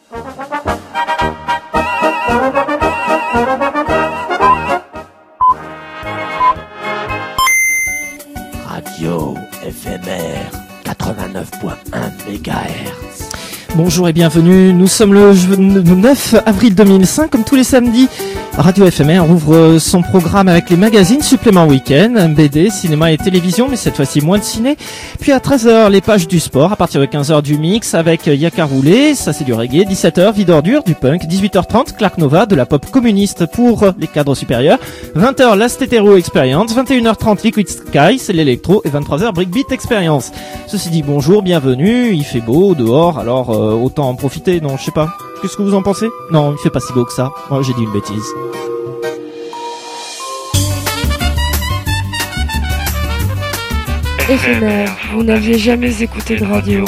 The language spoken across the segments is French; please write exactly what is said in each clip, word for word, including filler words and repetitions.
Radio F M R quatre-vingt-neuf point un mégahertz. Bonjour et bienvenue, nous sommes le neuf avril deux mille cinq, comme tous les samedis. Radio F M R ouvre son programme avec les magazines Supplément Week-end, B D, cinéma et télévision, mais cette fois-ci moins de ciné. Puis à treize heures, les pages du sport, à partir de quinze heures du mix avec Yaka Roulé, ça c'est du reggae, dix-sept heures, Vie d'ordure, du punk, dix-huit heures trente, Clark Nova, de la pop communiste pour les cadres supérieurs, vingt heures, Last Hetero Experience, vingt et une heures trente, Liquid Sky, c'est l'électro, et vingt-trois heures, Breakbeat Experience. Ceci dit, bonjour, bienvenue, il fait beau dehors, alors euh, autant en profiter, non, je sais pas. Qu'est-ce que vous en pensez? Non, il fait pas si beau que ça. Moi, j'ai dit une bêtise. F M R, vous n'aviez jamais écouté de radio.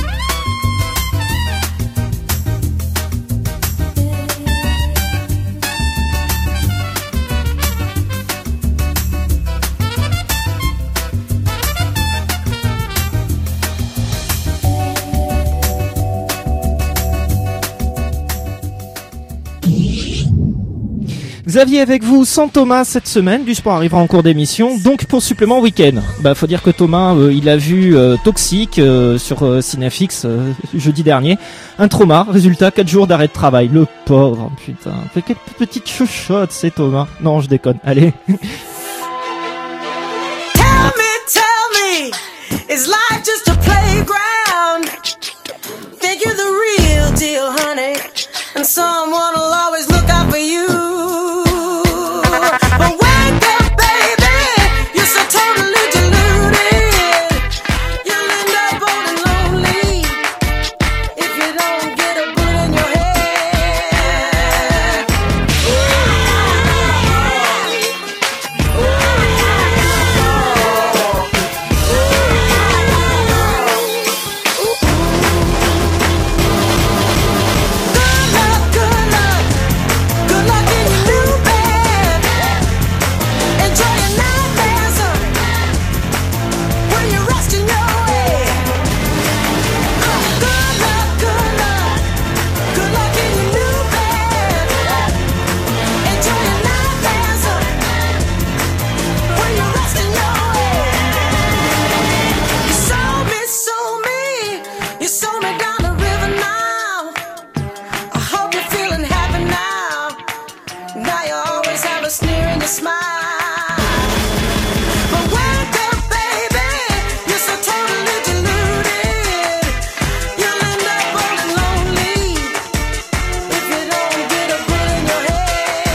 Xavier avec vous, sans Thomas cette semaine, du sport arrivera en cours d'émission, donc pour Supplément Week-end. Bah faut dire que Thomas, euh, il a vu euh, Toxique euh, sur euh, Cinefix euh, jeudi dernier, un trauma, résultat quatre jours d'arrêt de travail, le pauvre, putain, quelle petite chuchote c'est Thomas. Non je déconne, allez. Tell me, tell me, is life just a playground? Think you're the real deal, honey, and someone will always look out for you. But wake up, baby, you're so totally deluded. You'll end up old and lonely if you don't get a bullet in your head. Good luck, good luck, good luck in your new bed. Enjoy your nightmares when you're resting your head. Good luck, good luck, good luck in your new bed. Enjoy your nightmares when you're resting your head. You saw me, saw me, you saw me down the river now. I hope you're feeling happy now. Now you always have a sneer in your smile. But wake up, baby, you're so totally deluded. You'll end up old and lonely if you don't get a bullet in your head.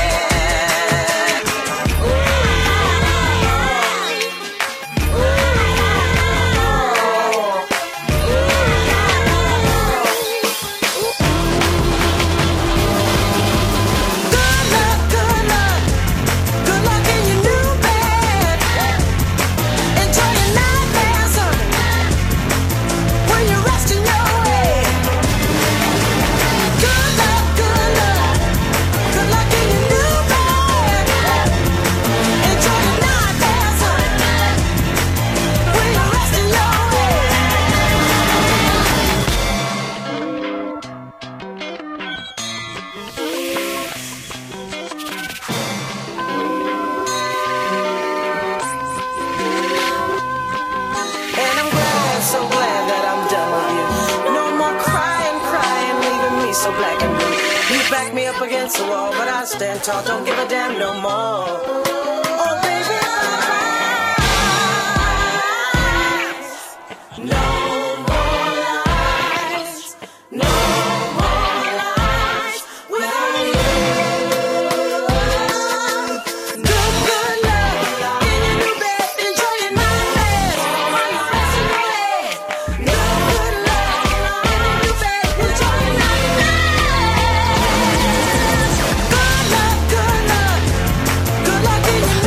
Good luck, good luck, good luck in your new bed. Enjoy your nightmares when you're resting your head. Good luck, good luck, good luck in your new bed. Enjoy your nightmares when you're resting your head. And I'm glad, so glad that I'm done with you. No more crying, crying, leaving me so black and blue. You back me up against the wall, but I stand tall, don't give a damn no more. Oh, baby, lies. No more lies. No more lies without you. Good, good luck in your new bed. Enjoy your nightmares while you're resting your head. Good luck in your new bed. Enjoy your nightmares. Good luck, good luck, good luck in your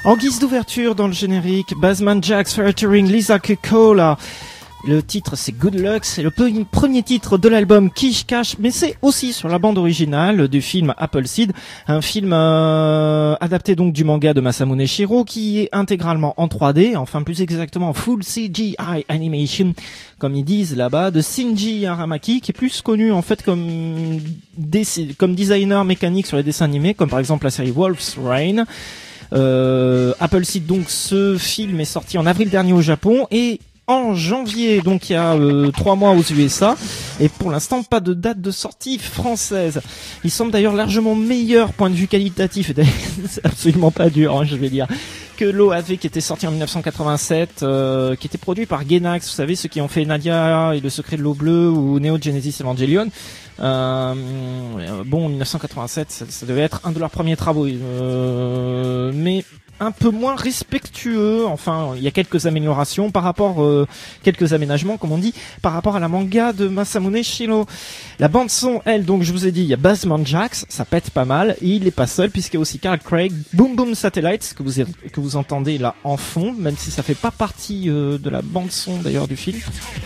En guise d'ouverture dans le générique, Basement Jaxx featuring Lisa Kekuala. Le titre c'est Good Luck, c'est le pe- premier titre de l'album Kish Cash, mais c'est aussi sur la bande originale du film Appleseed, un film euh, adapté donc du manga de Masamune Shirow qui est intégralement en trois D, enfin plus exactement full C G I animation, comme ils disent là-bas, de Shinji Aramaki, qui est plus connu en fait comme, dess- comme designer mécanique sur les dessins animés, comme par exemple la série Wolf's Rain. Euh, Appleseed, donc ce film est sorti en avril dernier au Japon et en janvier, donc il y a euh, trois mois aux U S A, et pour l'instant pas de date de sortie française. Il semble d'ailleurs largement meilleur point de vue qualitatif, et c'est absolument pas dur, hein, je vais dire, que l'O A V qui était sorti en dix-neuf cent quatre-vingt-sept, euh, qui était produit par Gainax, vous savez, ceux qui ont fait Nadia et le secret de l'eau bleue ou Neo Genesis Evangelion. Euh, bon, dix-neuf cent quatre-vingt-sept, ça, ça devait être un de leurs premiers travaux, euh, mais un peu moins respectueux, enfin il y a quelques améliorations par rapport, euh, quelques aménagements comme on dit, par rapport à la manga de Masamune Shirow. La bande son, elle, donc je vous ai dit, il y a Basement Jaxx, ça pète pas mal, et il est pas seul puisqu'il y a aussi Carl Craig, Boom Boom Satellites, que vous, que vous entendez là en fond, même si ça fait pas partie euh, de la bande son d'ailleurs du film,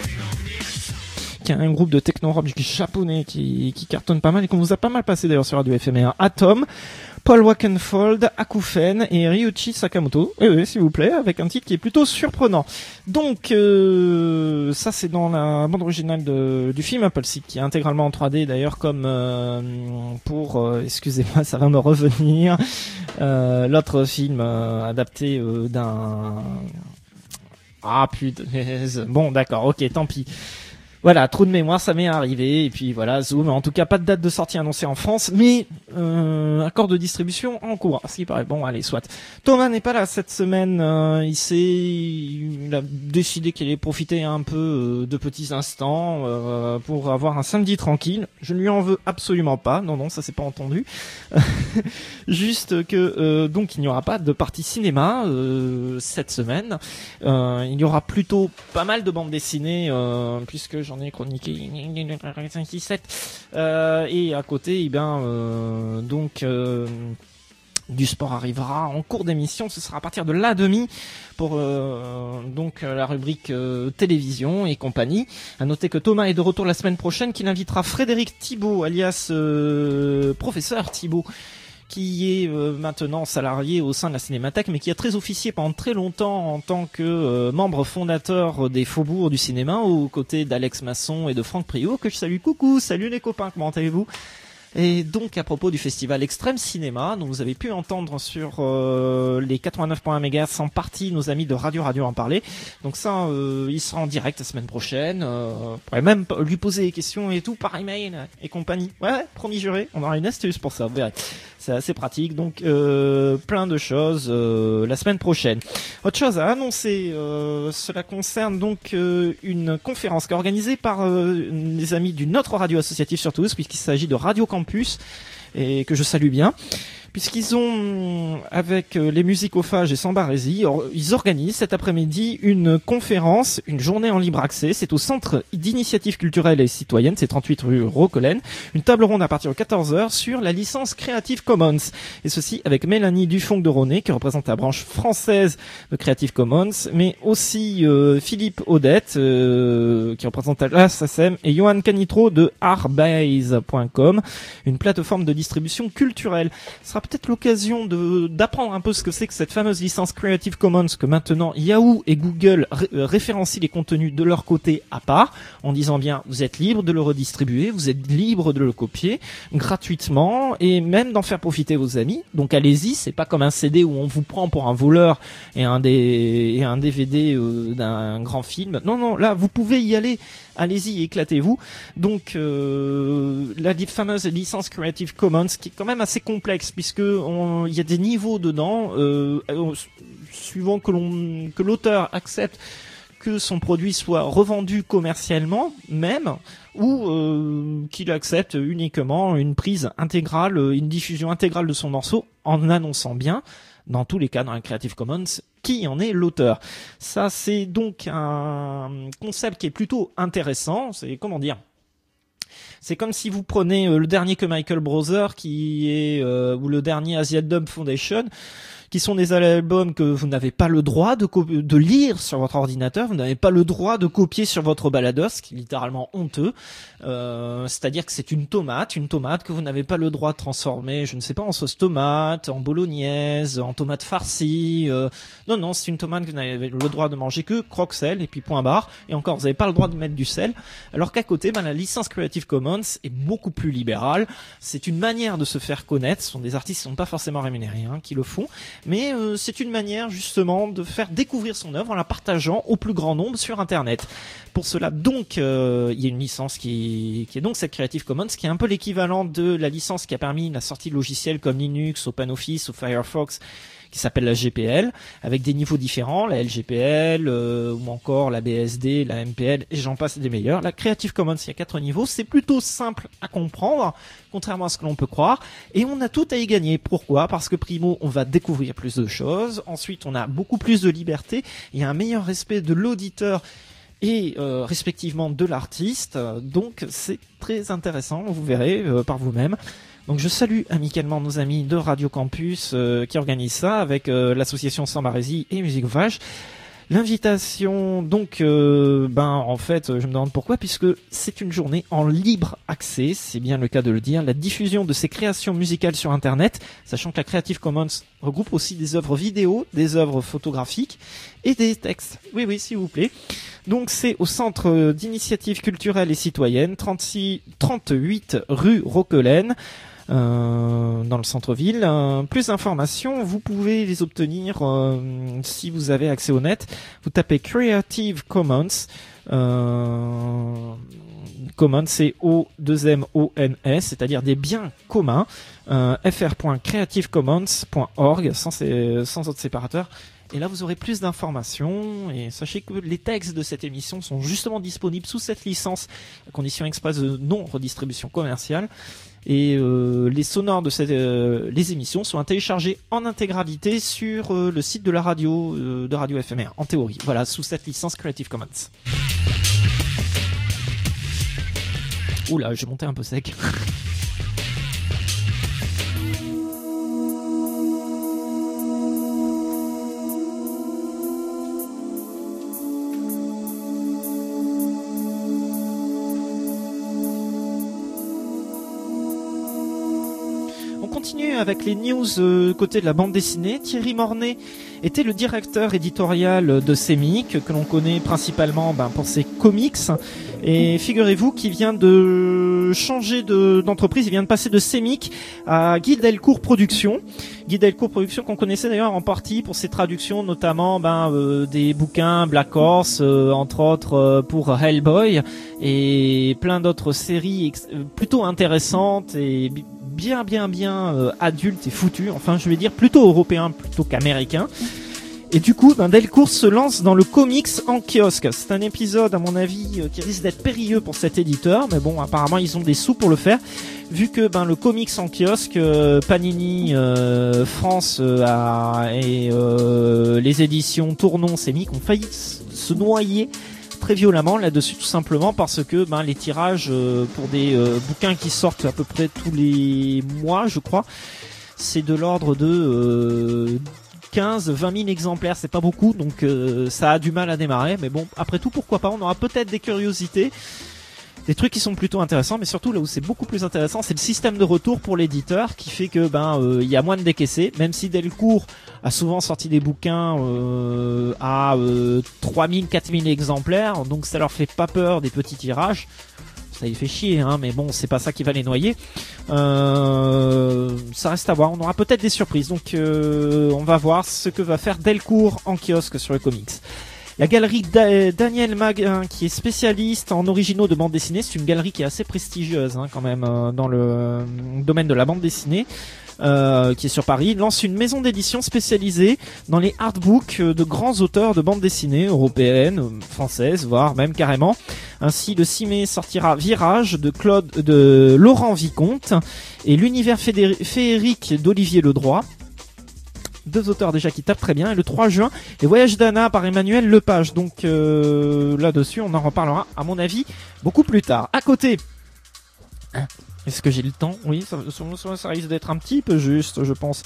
qui est un groupe de techno-rock japonais qui, qui cartonne pas mal et qu'on vous a pas mal passé d'ailleurs sur Radio F M R. Atom, Paul Wackenfold, Akufen et Ryuichi Sakamoto. Oui, oui, s'il vous plaît, avec un titre qui est plutôt surprenant. Donc, euh, ça c'est dans la bande originale de, du film Appleseed, qui est intégralement en trois D d'ailleurs, comme euh, pour, euh, excusez-moi, ça va me revenir, euh, l'autre film euh, adapté euh, d'un... Ah putain, bon d'accord, ok, tant pis. Voilà, trou de mémoire, ça m'est arrivé, et puis voilà, Zoom, en tout cas pas de date de sortie annoncée en France, mais euh, accord de distribution en cours, ce qui paraît bon, allez, soit. Thomas n'est pas là cette semaine, euh, il s'est, il a décidé qu'il allait profiter un peu euh, de petits instants euh, pour avoir un samedi tranquille, je ne lui en veux absolument pas, non, non, ça c'est pas entendu, juste que, euh, donc il n'y aura pas de partie cinéma euh, cette semaine, euh, il y aura plutôt pas mal de bandes dessinées, euh, puisque j'en ai chroniqué cinq, six, sept, euh, et à côté, eh ben, euh, donc, euh, du sport arrivera en cours d'émission, ce sera à partir de la demi pour euh, donc la rubrique euh, télévision et compagnie. À noter que Thomas est de retour la semaine prochaine, qu'il invitera Frédéric Thibault, alias euh, professeur Thibault, qui est euh, maintenant salarié au sein de la Cinémathèque, mais qui a très officié pendant très longtemps en tant que euh, membre fondateur des Faubourgs du cinéma, aux côtés d'Alex Masson et de Franck Priot, que je salue. Coucou, salut les copains, comment allez-vous ? Et donc à propos du festival Extrême Cinéma, dont vous avez pu entendre sur euh, les quatre-vingt-neuf virgule un mégahertz en partie nos amis de Radio Radio en parler. Donc ça, euh, il sera en direct la semaine prochaine. Euh, on pourrait même lui poser des questions et tout par email et compagnie. Ouais, ouais, promis juré, on aura une astuce pour ça, vous verrez. C'est assez pratique, donc euh, plein de choses euh, la semaine prochaine. Autre chose à annoncer, euh, cela concerne donc euh, une conférence qui est organisée par euh, les amis d'une autre radio associative sur Toulouse, puisqu'il s'agit de Radio Campus, et que je salue bien, puisqu'ils ont, avec les musicophages et Sambarési, ils organisent cet après-midi une conférence, une journée en libre accès. C'est au Centre d'initiative culturelle et citoyenne, c'est trente-huit rue Rocolène. Une table ronde à partir de quatorze heures sur la licence Creative Commons. Et ceci avec Mélanie Dufonc de Ronet, qui représente la branche française de Creative Commons, mais aussi euh, Philippe Odette, euh, qui représente la S A C E M, et Johan Canitro de artbase point com, une plateforme de distribution culturelle. Ce sera peut-être l'occasion de d'apprendre un peu ce que c'est que cette fameuse licence Creative Commons, que maintenant Yahoo et Google ré- référencient les contenus de leur côté à part, en disant bien vous êtes libre de le redistribuer, vous êtes libre de le copier gratuitement et même d'en faire profiter vos amis. Donc allez-y, c'est pas comme un C D où on vous prend pour un voleur et un des et un D V D euh, d'un grand film. Non non, là vous pouvez y aller. Allez-y, éclatez-vous. Donc euh, la fameuse licence Creative Commons, qui est quand même assez complexe, puisque il y a des niveaux dedans, euh, suivant que l'on que l'auteur accepte que son produit soit revendu commercialement même, ou euh, qu'il accepte uniquement une prise intégrale, une diffusion intégrale de son morceau, en annonçant bien, dans tous les cas dans la Creative Commons, qui en est l'auteur. Ça, c'est donc un concept qui est plutôt intéressant. C'est, comment dire, c'est comme si vous prenez euh, le dernier que Michael Brother, qui est euh, ou le dernier Asian Dub Foundation, qui sont des albums que vous n'avez pas le droit de, co- de lire sur votre ordinateur, vous n'avez pas le droit de copier sur votre balados, ce qui est littéralement honteux. Euh, c'est-à-dire que c'est une tomate, une tomate que vous n'avez pas le droit de transformer, je ne sais pas, en sauce tomate, en bolognaise, en tomate farcie. Euh, non, non, c'est une tomate que vous n'avez le droit de manger que croque-sel et puis point barre. Et encore, vous n'avez pas le droit de mettre du sel. Alors qu'à côté, ben, la licence Creative Commons est beaucoup plus libérale. C'est une manière de se faire connaître. Ce sont des artistes qui ne sont pas forcément rémunérés, hein, qui le font. Mais euh, c'est une manière justement de faire découvrir son œuvre en la partageant au plus grand nombre sur Internet. Pour cela, donc, euh, il y a une licence qui, qui est donc cette Creative Commons, qui est un peu l'équivalent de la licence qui a permis la sortie de logiciels comme Linux, OpenOffice ou Firefox, qui s'appelle la G P L, avec des niveaux différents, la L G P L, euh, ou encore la B S D, la M P L, et j'en passe des meilleurs. La Creative Commons, il y a quatre niveaux, c'est plutôt simple à comprendre, contrairement à ce que l'on peut croire, et on a tout à y gagner. Pourquoi ? Parce que primo, on va découvrir plus de choses, ensuite on a beaucoup plus de liberté, il y a un meilleur respect de l'auditeur et euh, respectivement de l'artiste, donc c'est très intéressant, vous verrez euh, par vous-même. Donc je salue amicalement nos amis de Radio Campus euh, qui organisent ça avec euh, l'association Sambarésie et Musique Vache. L'invitation, donc, euh, ben en fait, je me demande pourquoi, puisque c'est une journée en libre accès, c'est bien le cas de le dire, la diffusion de ces créations musicales sur Internet, sachant que la Creative Commons regroupe aussi des œuvres vidéo, des œuvres photographiques et des textes. Oui, oui, s'il vous plaît. Donc c'est au Centre d'initiative culturelle et citoyenne, trente-six, trente-huit rue Roquelaine, Euh, dans le centre-ville. Euh, plus d'informations, vous pouvez les obtenir euh, si vous avez accès au net. Vous tapez Creative Commons. Euh, Commons, c'est O deux M O N S, c'est-à-dire des biens communs. Euh, fr point creative commons point org, sans, sans autre séparateur. Et là, vous aurez plus d'informations. Et sachez que les textes de cette émission sont justement disponibles sous cette licence, à condition express de non-redistribution commerciale. Et euh, les sonores de cette, euh, les émissions sont téléchargés en intégralité sur euh, le site de la radio, euh, de Radio F M R, en théorie. Voilà, sous cette licence Creative Commons. Oula, j'ai monté un peu sec. Avec les news euh, côté de la bande dessinée. Thierry Mornay était le directeur éditorial de Semic, que l'on connaît principalement ben, pour ses comics. Et figurez-vous qu'il vient de changer de, d'entreprise, il vient de passer de Semic à Guy Delcourt Productions. Guy Delcourt Productions qu'on connaissait d'ailleurs en partie pour ses traductions, notamment ben, euh, des bouquins Black Horse, euh, entre autres euh, pour Hellboy, et plein d'autres séries ex- plutôt intéressantes et bien bien bien euh, adulte et foutu, enfin je vais dire plutôt européen plutôt qu'américain. Et du coup, ben, Delcourt se lance dans le comics en kiosque. C'est un épisode, à mon avis, euh, qui risque d'être périlleux pour cet éditeur, mais bon, apparemment ils ont des sous pour le faire, vu que ben le comics en kiosque, euh, Panini euh, France euh, a, et euh, les éditions Tournon, Semic ont failli se noyer très violemment là-dessus, tout simplement parce que ben les tirages euh, pour des euh, bouquins qui sortent à peu près tous les mois, je crois, c'est de l'ordre de euh, quinze à vingt mille exemplaires, c'est pas beaucoup, donc euh, ça a du mal à démarrer, mais bon, après tout, pourquoi pas, on aura peut-être des curiosités, des trucs qui sont plutôt intéressants, mais surtout là où c'est beaucoup plus intéressant, c'est le système de retour pour l'éditeur qui fait que ben il euh, y a moins de décaissés, même si Delcourt a souvent sorti des bouquins euh, à euh, trois mille, quatre mille exemplaires, donc ça leur fait pas peur des petits tirages. Ça les fait chier, hein, mais bon, c'est pas ça qui va les noyer. Euh, ça reste à voir. On aura peut-être des surprises. Donc, euh, on va voir ce que va faire Delcourt en kiosque sur le comics. La galerie da- Daniel Maguin, qui est spécialiste en originaux de bande dessinée, c'est une galerie qui est assez prestigieuse, hein, quand même, euh, dans le euh, domaine de la bande dessinée. Euh, qui est sur Paris, lance une maison d'édition spécialisée dans les artbooks de grands auteurs de bande dessinée européennes, françaises, voire même carrément. Ainsi, le six mai sortira Virage de Claude, de Laurent Vicomte et l'univers fédé- féerique d'Olivier Ledroit. Deux auteurs déjà qui tapent très bien. Et le trois juin, les Voyages d'Anna par Emmanuel Lepage. Donc euh, là-dessus, on en reparlera, à mon avis, beaucoup plus tard. À côté, Est-ce que j'ai le temps? Oui, ça, ça, ça risque d'être un petit peu juste, je pense.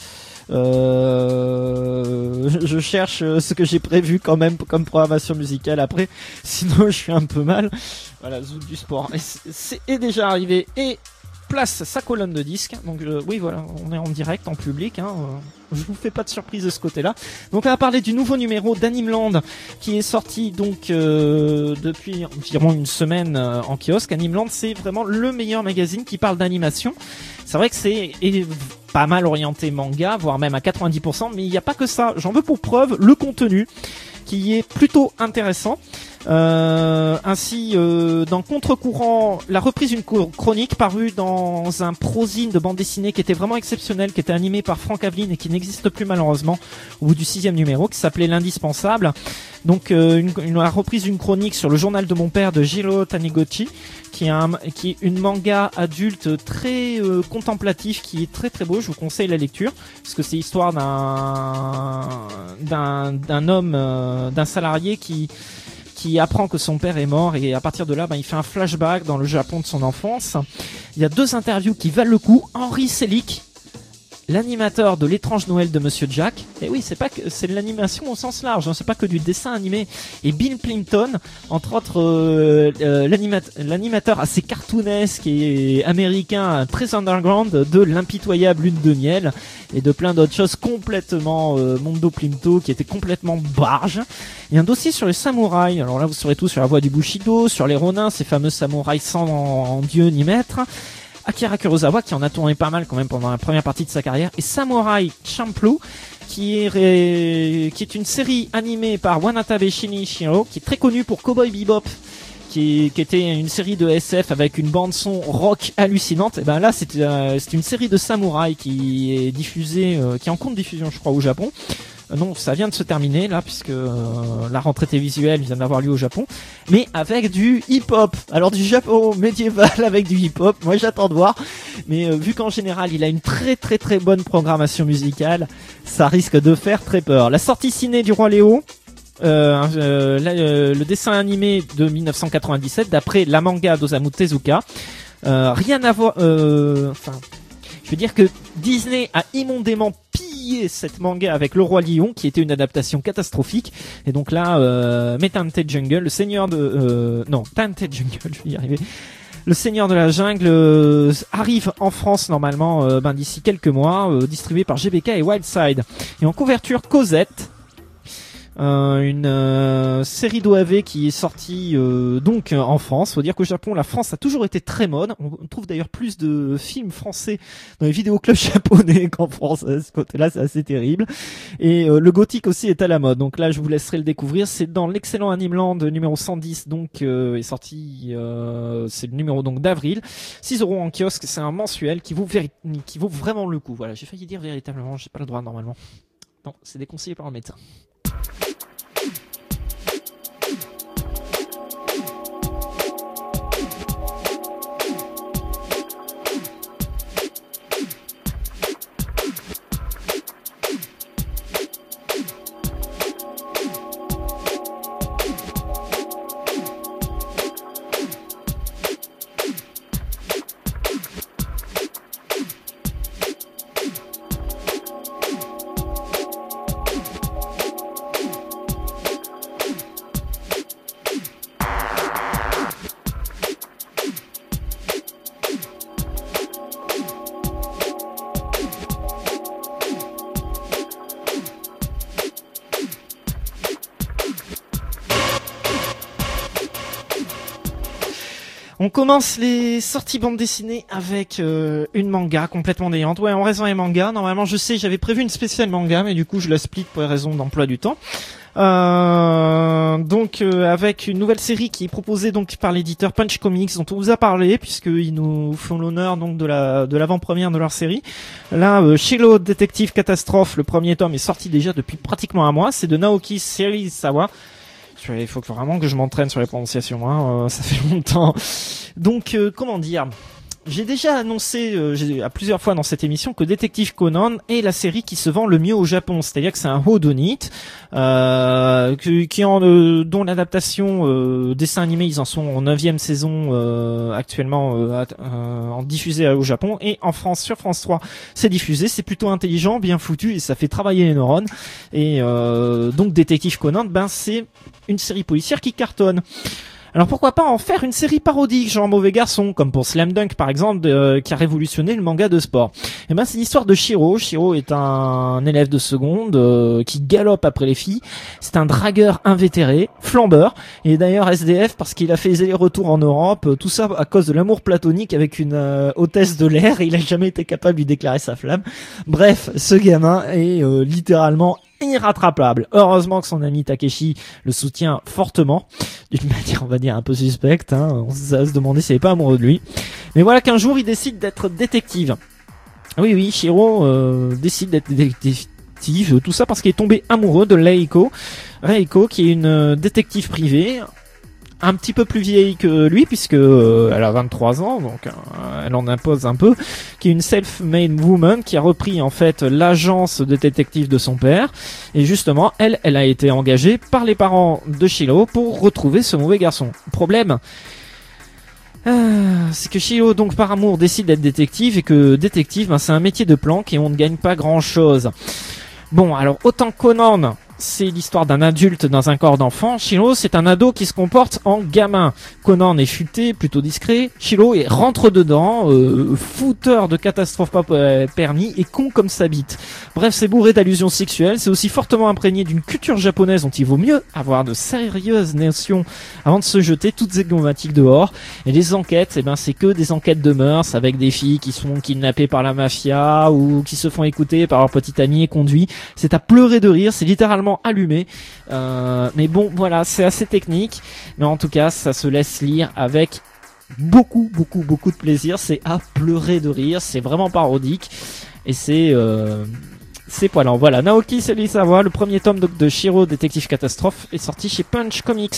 Euh, je, je cherche ce que j'ai prévu quand même comme programmation musicale après, sinon je suis un peu mal. Voilà, Zouk du sport. Et c'est, c'est est déjà arrivé et place sa colonne de disques. Donc euh, oui, voilà, on est en direct, en public. Hein, euh, je vous fais pas de surprise de ce côté-là. Donc on va parler du nouveau numéro d'Animeland qui est sorti donc euh, depuis environ une semaine euh, en kiosque. Animeland, c'est vraiment le meilleur magazine qui parle d'animation. C'est vrai que c'est est pas mal orienté manga, voire même à quatre-vingt-dix pour cent, mais il n'y a pas que ça. J'en veux pour preuve le contenu qui est plutôt intéressant. Euh, ainsi, euh, dans Contre-courant, la reprise d'une chronique parue dans un prosine de bande dessinée qui était vraiment exceptionnel, qui était animé par Franck Aveline et qui n'existe plus malheureusement au bout du sixième numéro, qui s'appelait L'Indispensable. Donc, euh, une, une la reprise d'une chronique sur le journal de mon père de Jiro Taniguchi, qui est, un, qui est une manga adulte très euh, contemplatif, qui est très très beau. Je vous conseille la lecture parce que c'est l'histoire d'un d'un d'un homme, euh, d'un salarié qui qui apprend que son père est mort et à partir de là, ben, il fait un flashback dans le Japon de son enfance. Il y a deux interviews qui valent le coup. Henri Selick, l'animateur de L'étrange Noël de Monsieur Jack. Et oui, c'est pas que c'est de l'animation au sens large, hein, c'est pas que du dessin animé. Et Bill Plympton, entre autres euh, euh, l'animat- l'animateur assez cartoonesque et américain très underground de L'impitoyable Lune de miel et de plein d'autres choses complètement euh, Mondo Plimto qui était complètement barge. Il y a un dossier sur les samouraïs. Alors là, vous saurez tout sur la voie du Bushido, sur les Ronin, ces fameux samouraïs sans en, en dieu ni maître. Akira Kurosawa qui en a tourné pas mal quand même pendant la première partie de sa carrière, et Samurai Champloo qui est ré... qui est une série animée par Wanatabe Shinichiro qui est très connue pour Cowboy Bebop, qui, qui était une série de S F avec une bande son rock hallucinante. Et ben là c'est euh, c'est une série de samouraïs qui est diffusée, euh, qui est en cours de diffusion je crois au Japon. Non, ça vient de se terminer là puisque euh, la rentrée télévisuelle vient d'avoir lieu au Japon, mais avec du hip-hop. Alors du Japon médiéval avec du hip-hop, moi j'attends de voir. Mais euh, vu qu'en général il a une très très très bonne programmation musicale, ça risque de faire très peur. La sortie ciné du Roi Léo, euh, euh, la, euh, le dessin animé de dix-neuf cent quatre-vingt-dix-sept d'après la manga d'Osamu Tezuka. Euh, rien à voir. Euh, enfin, je veux dire que Disney a immondément pillé cette manga avec Le Roi Lion, qui était une adaptation catastrophique. Et donc là, euh, Tainted Jungle, le seigneur de... Euh, non, Tainted Jungle, je vais y arriver. Le Seigneur de la Jungle euh, arrive en France normalement euh, ben, d'ici quelques mois, euh, distribué par G B K et Wildside. Et en couverture, Cosette. Euh, une euh, série d'O A V qui est sortie euh, donc euh, en France. Faut dire qu'au Japon, la France a toujours été très mode. On trouve d'ailleurs plus de films français dans les vidéoclubs japonais qu'en France. À ce côté-là, c'est assez terrible. Et euh, le gothique aussi est à la mode. Donc là, je vous laisserai le découvrir. C'est dans l'excellent Animeland numéro cent dix, donc euh, est sorti. Euh, c'est le numéro donc d'avril. six euros en kiosque. C'est un mensuel qui vaut véri- qui vaut vraiment le coup. Voilà, j'ai failli dire véritablement. J'ai pas le droit normalement. Non, c'est déconseillé par un médecin. On commence les sorties bande dessinée avec euh, une manga complètement déliante. Ouais, en raison des mangas, normalement je sais, j'avais prévu une spéciale manga, mais du coup je la split pour les raisons d'emploi du temps. Euh, donc euh, avec une nouvelle série qui est proposée donc par l'éditeur Punch Comics dont on vous a parlé puisqu'ils nous font l'honneur donc de la de l'avant-première de leur série. Là, euh, Shilo Detective Catastrophe, le premier tome est sorti déjà depuis pratiquement un mois. C'est de Naoki Serizawa. Il faut vraiment que je m'entraîne sur les prononciations, hein, euh, ça fait longtemps. Donc, euh, comment dire, j'ai déjà annoncé euh, j'ai, à plusieurs fois dans cette émission que Détective Conan est la série qui se vend le mieux au Japon. C'est-à-dire que c'est un whodunit euh, qui, qui en, euh, dont l'adaptation euh, dessin animé, ils en sont en neuvième saison euh, actuellement euh, euh, en diffusée au Japon, et en France sur France trois c'est diffusé. C'est plutôt intelligent, bien foutu, et ça fait travailler les neurones. Et euh, donc Détective Conan, ben c'est une série policière qui cartonne. Alors pourquoi pas en faire une série parodique, genre Mauvais Garçon, comme pour Slam Dunk par exemple, euh, qui a révolutionné le manga de sport. Et ben c'est l'histoire de Shiro. Shiro est un élève de seconde euh, qui galope après les filles. C'est un dragueur invétéré, flambeur, et d'ailleurs S D F parce qu'il a fait les allers-retours en Europe, euh, tout ça à cause de l'amour platonique avec une euh, hôtesse de l'air, et il a jamais été capable de lui déclarer sa flamme. Bref, ce gamin est euh, littéralement irrattrapable. Heureusement que son ami Takeshi le soutient fortement, d'une manière on va dire un peu suspecte, hein. On va se demander s'il n'est pas amoureux de lui. Mais voilà qu'un jour il décide d'être détective. Oui oui, Shiro euh, décide d'être détective, tout ça parce qu'il est tombé amoureux de Reiko. Reiko qui est une euh, détective privée, un petit peu plus vieille que lui puisque euh, elle a vingt-trois ans, donc euh, elle en impose un peu, qui est une self-made woman qui a repris en fait l'agence de détective de son père, et justement elle, elle a été engagée par les parents de Shiro pour retrouver ce mauvais garçon. Problème, euh, c'est que Shiro donc par amour décide d'être détective, et que détective ben, c'est un métier de planque et on ne gagne pas grand chose. Bon alors autant Conan c'est l'histoire d'un adulte dans un corps d'enfant, Shiro c'est un ado qui se comporte en gamin. Conan est futé, plutôt discret, Shiro est rentre dedans, euh, fouteur de catastrophes pas permis et con comme sa bite. Bref, c'est bourré d'allusions sexuelles, c'est aussi fortement imprégné d'une culture japonaise dont il vaut mieux avoir de sérieuses notions avant de se jeter toutes égomatiques dehors. Et les enquêtes, eh ben c'est que des enquêtes de mœurs avec des filles qui sont kidnappées par la mafia ou qui se font écouter par leur petit ami et conduit. C'est à pleurer de rire, c'est littéralement allumé, euh, mais bon voilà, c'est assez technique, mais en tout cas ça se laisse lire avec beaucoup beaucoup beaucoup de plaisir. C'est à pleurer de rire, c'est vraiment parodique, et c'est euh, c'est poilant. Voilà, Naoki Serizawa, le premier tome de, de Shiro Détective Catastrophe est sorti chez Punch Comics.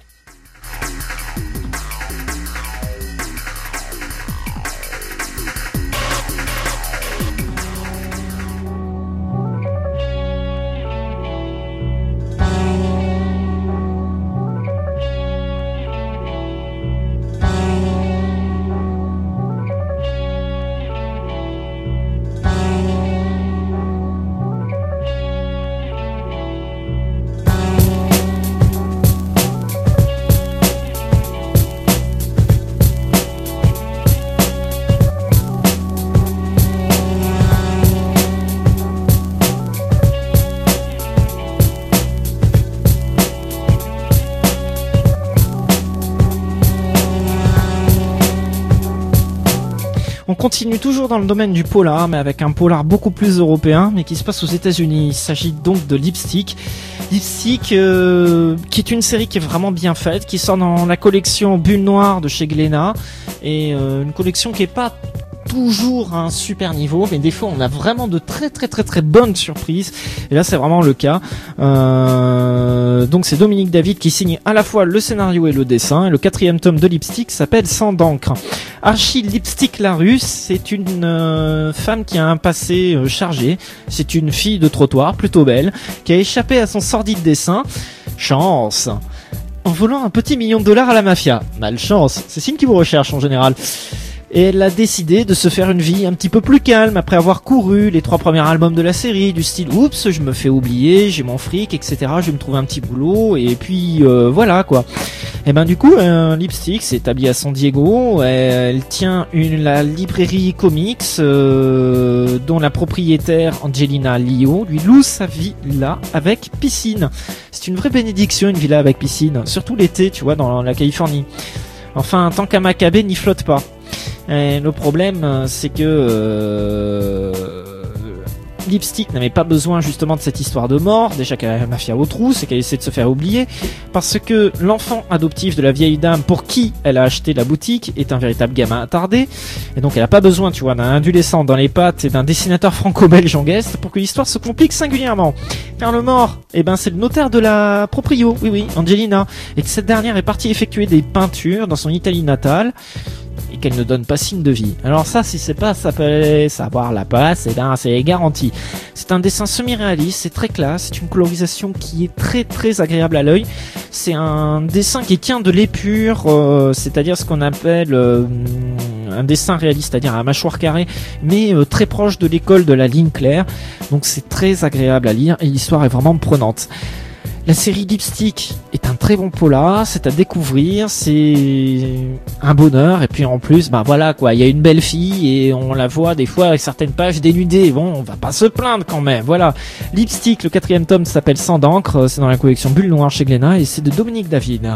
On continue toujours dans le domaine du polar, mais avec un polar beaucoup plus européen, mais qui se passe aux États-Unis. Il s'agit donc de Lipstick. Lipstick, euh, qui est une série qui est vraiment bien faite, qui sort dans la collection Bulle Noire de chez Glénat, et euh, une collection qui est pas toujours à un super niveau, mais des fois on a vraiment de très très très très bonnes surprises, et là c'est vraiment le cas. Euh, donc c'est Dominique David qui signe à la fois le scénario et le dessin, et le quatrième tome de Lipstick s'appelle Sang d'encre. Archie Lipstick Larusse, c'est une euh, femme qui a un passé euh, chargé, c'est une fille de trottoir plutôt belle, qui a échappé à son sordide destin. Chance, en volant un petit million de dollars à la mafia. Malchance, c'est signe qui vous recherche en général. Et elle a décidé de se faire une vie un petit peu plus calme après avoir couru les trois premiers albums de la série, du style oups, je me fais oublier, j'ai mon fric, et cetera. Je vais me trouver un petit boulot, et puis euh, voilà quoi. Et ben du coup, euh, Lipstick s'est établie à San Diego. Elle, elle tient une la librairie comics euh, dont la propriétaire Angelina Lio lui loue sa villa avec piscine. C'est une vraie bénédiction, une villa avec piscine, surtout l'été, tu vois, dans la Californie. Enfin, tant qu'un Maccabée n'y flotte pas. Et le problème, c'est que euh, Lipstick n'avait pas besoin justement de cette histoire de mort, déjà qu'elle a la mafia au trou, c'est qu'elle essaie de se faire oublier, parce que l'enfant adoptif de la vieille dame pour qui elle a acheté la boutique est un véritable gamin attardé, et donc elle a pas besoin, tu vois, d'un adolescent dans les pattes et d'un dessinateur franco-belge en guest pour que l'histoire se complique singulièrement. Car le mort, eh ben c'est le notaire de la proprio, oui oui, Angelina, et que cette dernière est partie effectuer des peintures dans son Italie natale. et qu'elle ne donne pas signe de vie. Alors ça, si c'est pas s'appeler savoir la passe, et ben c'est garanti. C'est un dessin semi-réaliste, c'est très classe, c'est une colorisation qui est très très agréable à l'œil. C'est un dessin qui tient de l'épure, euh, c'est-à-dire ce qu'on appelle euh, un dessin réaliste, c'est-à-dire à mâchoire carrée, mais euh, très proche de l'école de la ligne claire. Donc c'est très agréable à lire et l'histoire est vraiment prenante. La série Lipstick est un très bon polar, c'est à découvrir, c'est un bonheur, et puis en plus, bah voilà quoi, il y a une belle fille et on la voit des fois avec certaines pages dénudées, bon, on va pas se plaindre quand même, voilà. Lipstick, le quatrième tome s'appelle Sang d'encre, c'est dans la collection Bulle Noire chez Glénat et c'est de Dominique David.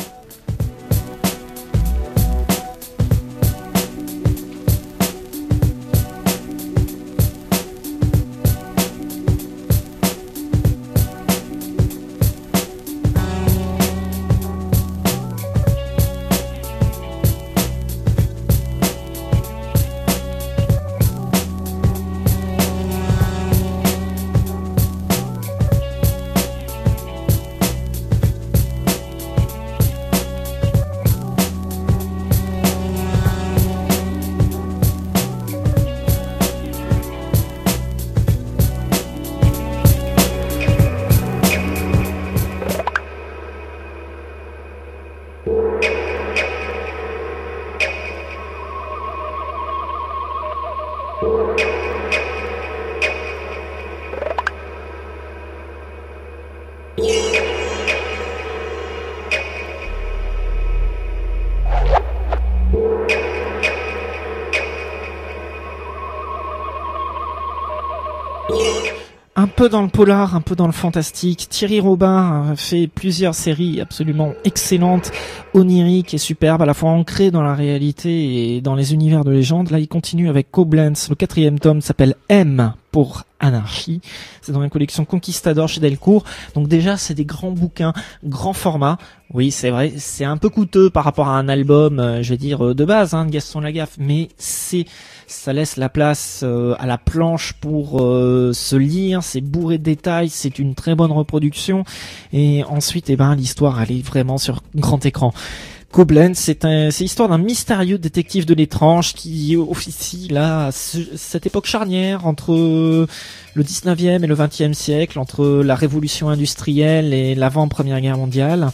Un peu dans le polar, un peu dans le fantastique. Thierry Robin a fait plusieurs séries absolument excellentes, oniriques et superbes, à la fois ancrées dans la réalité et dans les univers de légende. Là, il continue avec Koblenz. Le quatrième tome s'appelle M pour Anarchie. C'est dans la collection Conquistador chez Delcourt. Donc déjà, c'est des grands bouquins, grand format. Oui, c'est vrai, c'est un peu coûteux par rapport à un album, euh, je vais dire, euh, de base, hein, de Gaston Lagaffe, mais c'est, ça laisse la place euh, à la planche pour euh, se lire, c'est bourré de détails, c'est une très bonne reproduction, et ensuite, eh ben, l'histoire, elle est vraiment sur grand écran. Koblenz, c'est un, c'est l'histoire d'un mystérieux détective de l'étrange qui officie là à ce, cette époque charnière entre le dix-neuvième et le vingtième siècle, entre la révolution industrielle et l'avant-première guerre mondiale,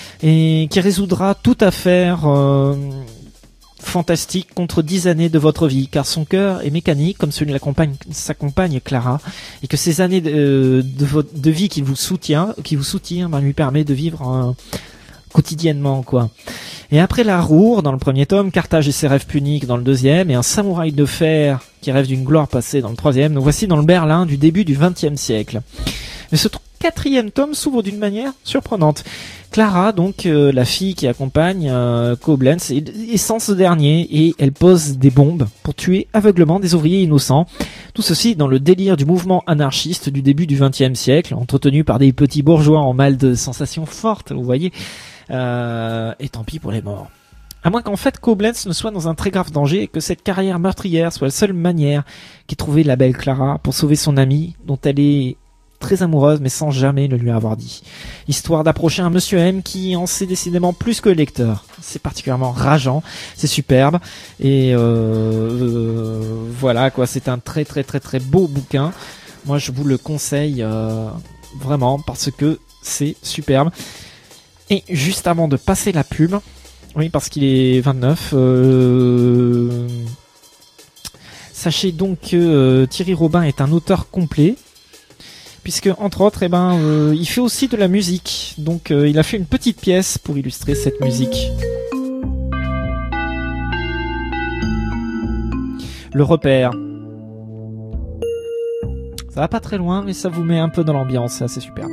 et qui résoudra toute affaire euh, fantastique contre dix années de votre vie, car son cœur est mécanique comme celui de la compagne, sa compagne Clara, et que ces années de, de, votre, de vie qui vous soutient, qui vous soutient, ben, lui permet de vivre euh, quotidiennement, quoi. Et après la Roure, dans le premier tome, Carthage et ses rêves puniques dans le deuxième, et un samouraï de fer qui rêve d'une gloire passée dans le troisième, nous voici dans le Berlin du début du vingtième siècle. Mais ce quatrième tome s'ouvre d'une manière surprenante. Clara, donc euh, la fille qui accompagne euh, Koblenz, est, est sans ce dernier, et elle pose des bombes pour tuer aveuglement des ouvriers innocents. Tout ceci dans le délire du mouvement anarchiste du début du vingtième siècle, entretenu par des petits bourgeois en mal de sensations fortes, vous voyez. Euh, et tant pis pour les morts. À moins qu'en fait Koblenz ne soit dans un très grave danger et que cette carrière meurtrière soit la seule manière qu'ait trouvé la belle Clara pour sauver son amie, dont elle est très amoureuse mais sans jamais le lui avoir dit. Histoire d'approcher un monsieur M qui en sait décidément plus que le lecteur. C'est particulièrement rageant, c'est superbe, et euh, euh, voilà quoi, c'est un très très très très beau bouquin. Moi je vous le conseille euh, vraiment parce que c'est superbe. Et juste avant de passer la pub, oui, parce qu'il est vingt-neuf, euh, sachez donc que euh, Thierry Robin est un auteur complet, puisque entre autres, eh ben, euh, il fait aussi de la musique. Donc, euh, il a fait une petite pièce pour illustrer cette musique. Le repère. Ça va pas très loin, mais ça vous met un peu dans l'ambiance, c'est assez super.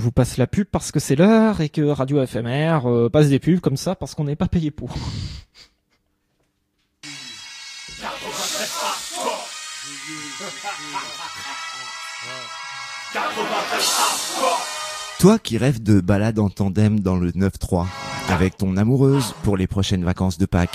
vous passe la pub parce que c'est l'heure et que Radio F M R euh, passe des pubs comme ça parce qu'on n'est pas payé pour. Toi qui rêves de balade en tandem dans le neuf trois avec ton amoureuse pour les prochaines vacances de Pâques.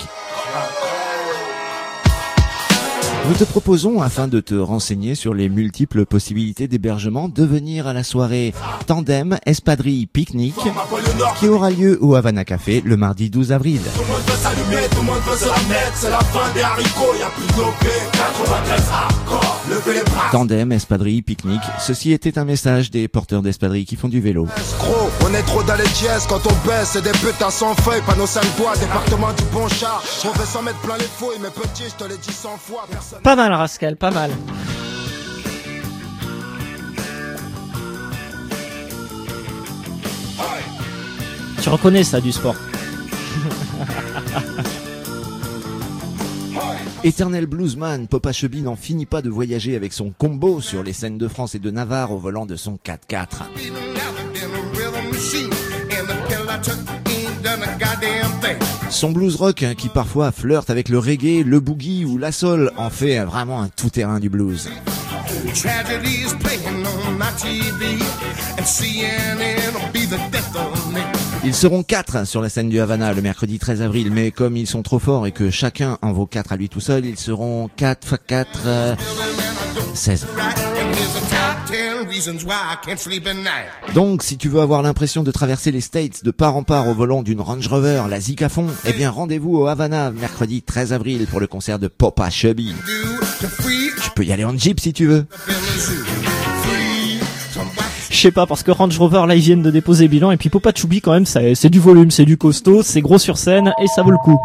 Nous te proposons, afin de te renseigner sur les multiples possibilités d'hébergement, de venir à la soirée Tandem Espadrille Pique-Nique qui aura lieu au Havana Café le mardi douze avril. Tout le monde veut s'allumer, tout le monde veut se la mettre, c'est la fin des haricots, y'a plus d'O P, quatre-vingt-treize hardcore, levez les bras. Tandem Espadrille Pique-Nique, ceci était un message des porteurs d'espadrilles qui font du vélo. Gros, on est trop dans les dièses quand on baisse, c'est des putains sans feuilles, panneaux cinq doigts, département du bon char. On veut s'en mettre plein les fouilles, mais petit, je te l'ai dit cent fois, personne. Pas mal, Rascal, pas mal. Tu reconnais ça du sport. Éternel bluesman, Popa Chubby n'en finit pas de voyager avec son combo sur les scènes de France et de Navarre au volant de son quatre-quatre. Son blues rock, hein, qui parfois flirte avec le reggae, le boogie ou la soul, en fait vraiment un tout-terrain du blues. Ils seront quatre sur la scène du Havana le mercredi treize avril, mais comme ils sont trop forts et que chacun en vaut quatre à lui tout seul, ils seront quatre fois quatre, euh, seize. Donc, si tu veux avoir l'impression de traverser les States de part en part au volant d'une Range Rover, la zik à fond, eh bien rendez-vous au Havana mercredi treize avril pour le concert de Popa Chubby. Tu peux y aller en Jeep si tu veux. Je sais pas, parce que Range Rover là ils viennent de déposer bilan, et puis Popa Chubby quand même ça, c'est du volume, c'est du costaud, c'est gros sur scène et ça vaut le coup.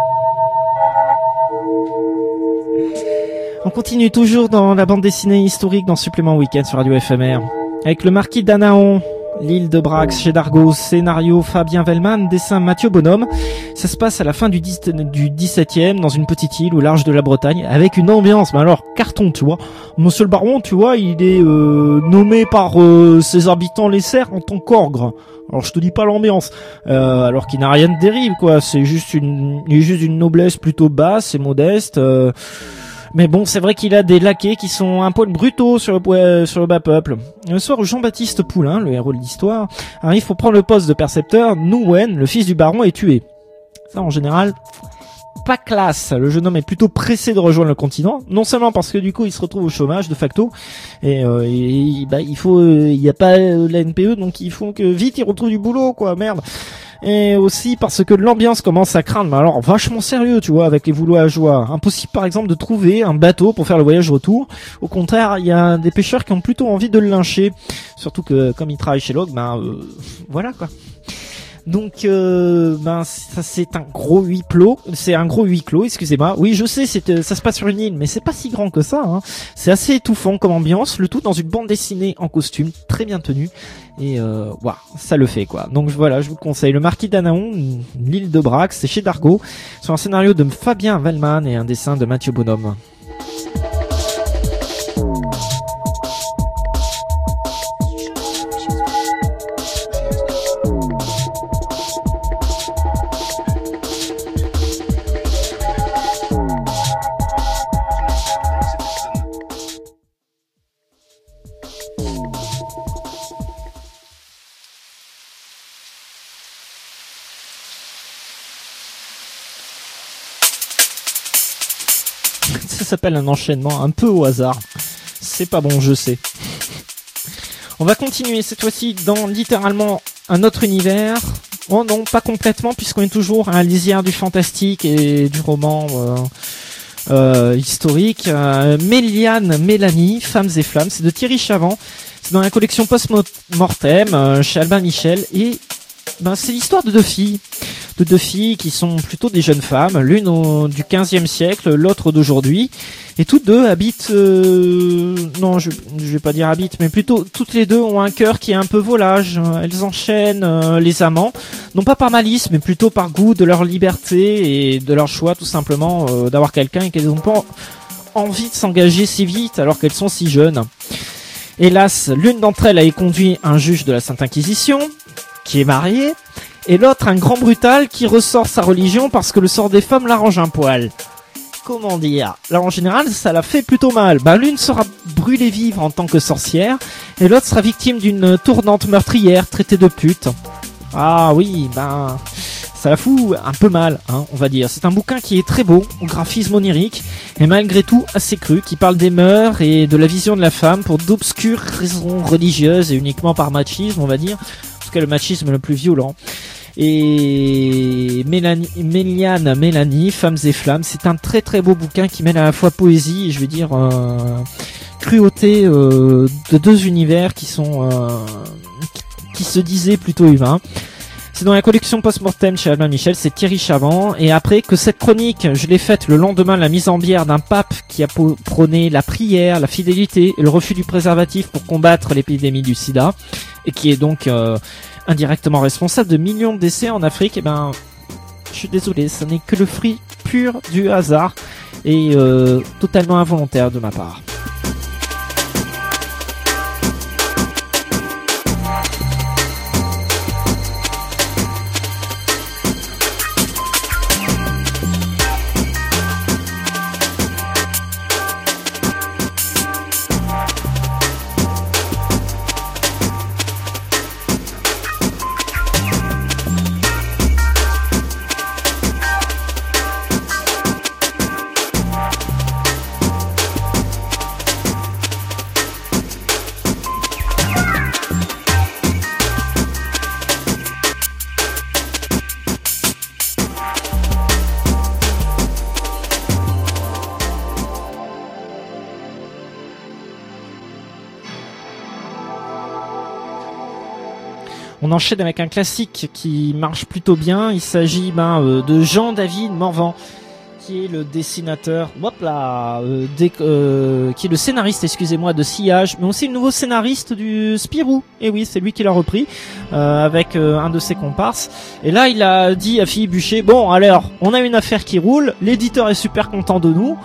On continue toujours dans la bande dessinée historique dans Supplément Week-end sur Radio F M R avec le Marquis d'Anaon, l'île de Brax chez Dargaud, scénario Fabien Vellman, dessin Mathieu Bonhomme. Ça se passe à la fin du, dix, du dix-septième dans une petite île au large de la Bretagne avec une ambiance, mais alors carton, tu vois. Monsieur le baron, tu vois, il est euh, nommé par euh, ses habitants les serfs en tant qu'orgre. Alors je te dis pas l'ambiance, euh, alors qu'il n'a rien de terrible, quoi. C'est juste une, il est juste d'une noblesse plutôt basse et modeste. Euh, Mais bon, c'est vrai qu'il a des laquais qui sont un poil brutaux sur le, euh, sur le bas peuple. Le soir où Jean-Baptiste Poulain, le héros de l'histoire, arrive pour prendre le poste de percepteur, Nouen, le fils du baron, est tué. Ça, en général, pas classe. Le jeune homme est plutôt pressé de rejoindre le continent, non seulement parce que du coup, il se retrouve au chômage de facto, et, euh, et bah, il faut, il euh, y a pas euh, la N P E, donc il faut que vite il retrouve du boulot, quoi, merde. Et aussi parce que l'ambiance commence à craindre, mais alors vachement sérieux, tu vois, avec les villageois. Impossible par exemple de trouver un bateau pour faire le voyage retour. Au contraire, il y a des pêcheurs qui ont plutôt envie de le lyncher. Surtout que comme il travaille chez Log, ben euh, voilà quoi. Donc euh, ben ça c'est un gros huis clos, c'est un gros huis clos, excusez-moi. Oui, je sais, c'est ça se passe sur une île, mais c'est pas si grand que ça, hein. C'est assez étouffant comme ambiance, le tout dans une bande dessinée en costume, très bien tenue. Et euh, waouh, ça le fait quoi. Donc voilà, je vous conseille le Marquis d'Anaon, l'île de Brax, c'est chez Dargaud, sur un scénario de Fabien Vellman et un dessin de Mathieu Bonhomme. Ça s'appelle un enchaînement un peu au hasard. C'est pas bon, je sais. On va continuer cette fois-ci dans littéralement un autre univers. Oh non, pas complètement, puisqu'on est toujours à la lisière du fantastique et du roman euh, euh, historique. Euh, Méliane, Mélanie, Femmes et Flammes, c'est de Thierry Chavant. C'est dans la collection Post-Mortem euh, chez Albin Michel. Et ben, c'est l'histoire de deux filles. De deux filles qui sont plutôt des jeunes femmes, l'une au, du quinzième siècle, l'autre d'aujourd'hui, et toutes deux habitent, euh, non je, je vais pas dire habitent, mais plutôt toutes les deux ont un cœur qui est un peu volage. Elles enchaînent euh, les amants, non pas par malice, mais plutôt par goût de leur liberté et de leur choix tout simplement euh, d'avoir quelqu'un et qu'elles n'ont pas envie de s'engager si vite alors qu'elles sont si jeunes. Hélas, l'une d'entre elles a conduit un juge de la Sainte Inquisition, qui est marié, et l'autre un grand brutal qui ressort sa religion parce que le sort des femmes l'arrange un poil. Comment dire? Là, en général, ça la fait plutôt mal. Ben, l'une sera brûlée vive en tant que sorcière, et l'autre sera victime d'une tournante meurtrière traitée de pute. Ah oui, ben, ça la fout un peu mal, hein, on va dire. C'est un bouquin qui est très beau, au graphisme onirique, et malgré tout assez cru, qui parle des mœurs et de la vision de la femme pour d'obscures raisons religieuses et uniquement par machisme, on va dire. En tout cas, le machisme le plus violent. Et Mélanie, Méliane, Mélanie, Femmes et Flammes, c'est un très très beau bouquin qui mêle à la fois poésie et je veux dire euh, cruauté euh, de deux univers qui sont euh, qui, qui se disaient plutôt humains. C'est dans la collection Post-Mortem chez Albin Michel, c'est Thierry Chavant. Et après que cette chronique, je l'ai faite le lendemain de la mise en bière d'un pape qui a prôné la prière, la fidélité et le refus du préservatif pour combattre l'épidémie du sida, et qui est donc euh, indirectement responsable de millions de décès en Afrique, et ben, je suis désolé, ce n'est que le fruit pur du hasard et euh, totalement involontaire de ma part. On enchaîne avec un classique qui marche plutôt bien. Il s'agit ben, euh, de Jean-David Morvan, qui est le dessinateur, hop là, euh, dé, euh, qui est le scénariste, excusez-moi, de Sillage, mais aussi le nouveau scénariste du Spirou. Et oui, c'est lui qui l'a repris euh, avec euh, un de ses comparses. Et là, il a dit à Philippe Bucher, bon, alors, on a une affaire qui roule, l'éditeur est super content de nous.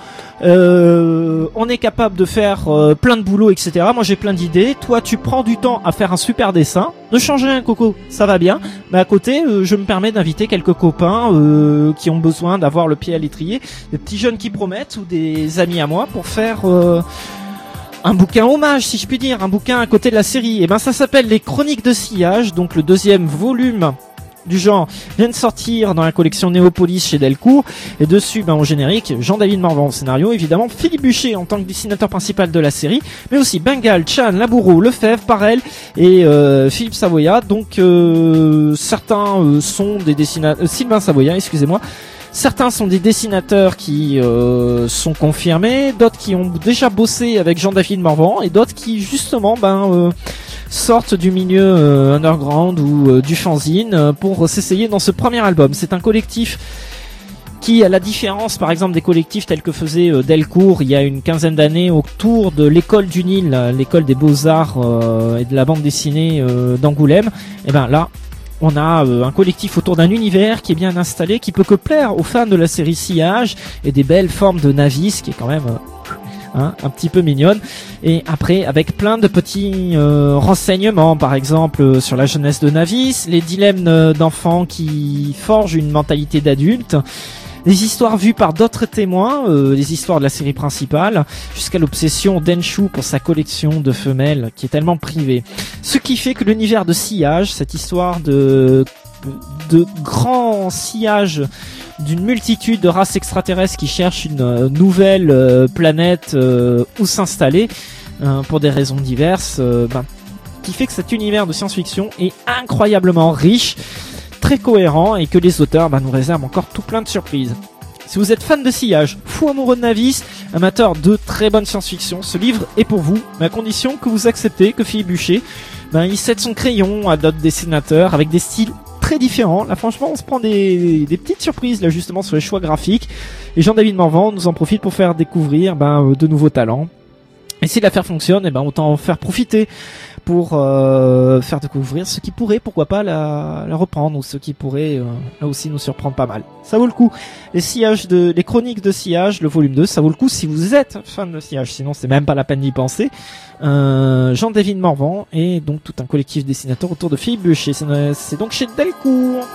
Euh, on est capable de faire euh, plein de boulot, et cetera. Moi j'ai plein d'idées. Toi tu prends du temps à faire un super dessin. Ne change rien, Coco, ça va bien. Mais à côté, euh, je me permets d'inviter quelques copains euh, qui ont besoin d'avoir le pied à l'étrier, des petits jeunes qui promettent ou des amis à moi pour faire euh, un bouquin hommage, si je puis dire, un bouquin à côté de la série. Et ben ça s'appelle Les Chroniques de Sillage, donc le deuxième volume du genre vient de sortir dans la collection Néopolis chez Delcourt, et dessus ben, au générique Jean-David Morvan au scénario, évidemment Philippe Bucher en tant que dessinateur principal de la série, mais aussi Bengal, Chan, Laboureau, Lefebvre, Parel et euh, Philippe Savoya. Donc euh, certains euh, sont des dessinateurs, euh, Sylvain Savoya, excusez-moi. Certains sont des dessinateurs qui euh, sont confirmés, d'autres qui ont déjà bossé avec Jean-David Morvan, et d'autres qui justement ben euh, sortent du milieu euh, underground ou euh, du fanzine euh, pour s'essayer dans ce premier album. C'est un collectif qui, à la différence par exemple des collectifs tels que faisait euh, Delcourt il y a une quinzaine d'années autour de l'école du Nil, l'école des beaux-arts euh, et de la bande dessinée euh, d'Angoulême, et ben là on a euh, un collectif autour d'un univers qui est bien installé, qui peut que plaire aux fans de la série Sillage et des belles formes de Navis qui est quand même euh, hein, un petit peu mignonne. Et après avec plein de petits euh, renseignements, par exemple euh, sur la jeunesse de Navis, les dilemmes euh, d'enfants qui forgent une mentalité d'adulte, les histoires vues par d'autres témoins, euh, les histoires de la série principale, jusqu'à l'obsession d'Enshu pour sa collection de femelles qui est tellement privée. Ce qui fait que l'univers de Sillage, cette histoire de de grand sillage d'une multitude de races extraterrestres qui cherchent une euh, nouvelle euh, planète euh, où s'installer euh, pour des raisons diverses, euh, ben, qui fait que cet univers de science-fiction est incroyablement riche, très cohérent, et que les auteurs bah, nous réservent encore tout plein de surprises. Si vous êtes fan de Sillage, fou amoureux de Navis, amateur de très bonne science-fiction, ce livre est pour vous, mais à condition que vous acceptez que Philippe Bucher ben, il cède son crayon à d'autres dessinateurs avec des styles très différents. Là franchement on se prend des, des petites surprises là justement sur les choix graphiques, et Jean-David Morvan nous en profite pour faire découvrir ben, de nouveaux talents. Et si l'affaire fonctionne, eh ben autant en faire profiter pour euh, faire découvrir ceux qui pourraient, pourquoi pas, la, la reprendre, ou ceux qui pourraient euh, là aussi nous surprendre pas mal. Ça vaut le coup. Les sillages de, les chroniques de sillage, le volume deux, ça vaut le coup si vous êtes fan de sillage. Sinon, c'est même pas la peine d'y penser. Euh, Jean-David Morvan et donc tout un collectif dessinateur autour de Philippe Buchet. C'est, c'est donc chez Delcourt.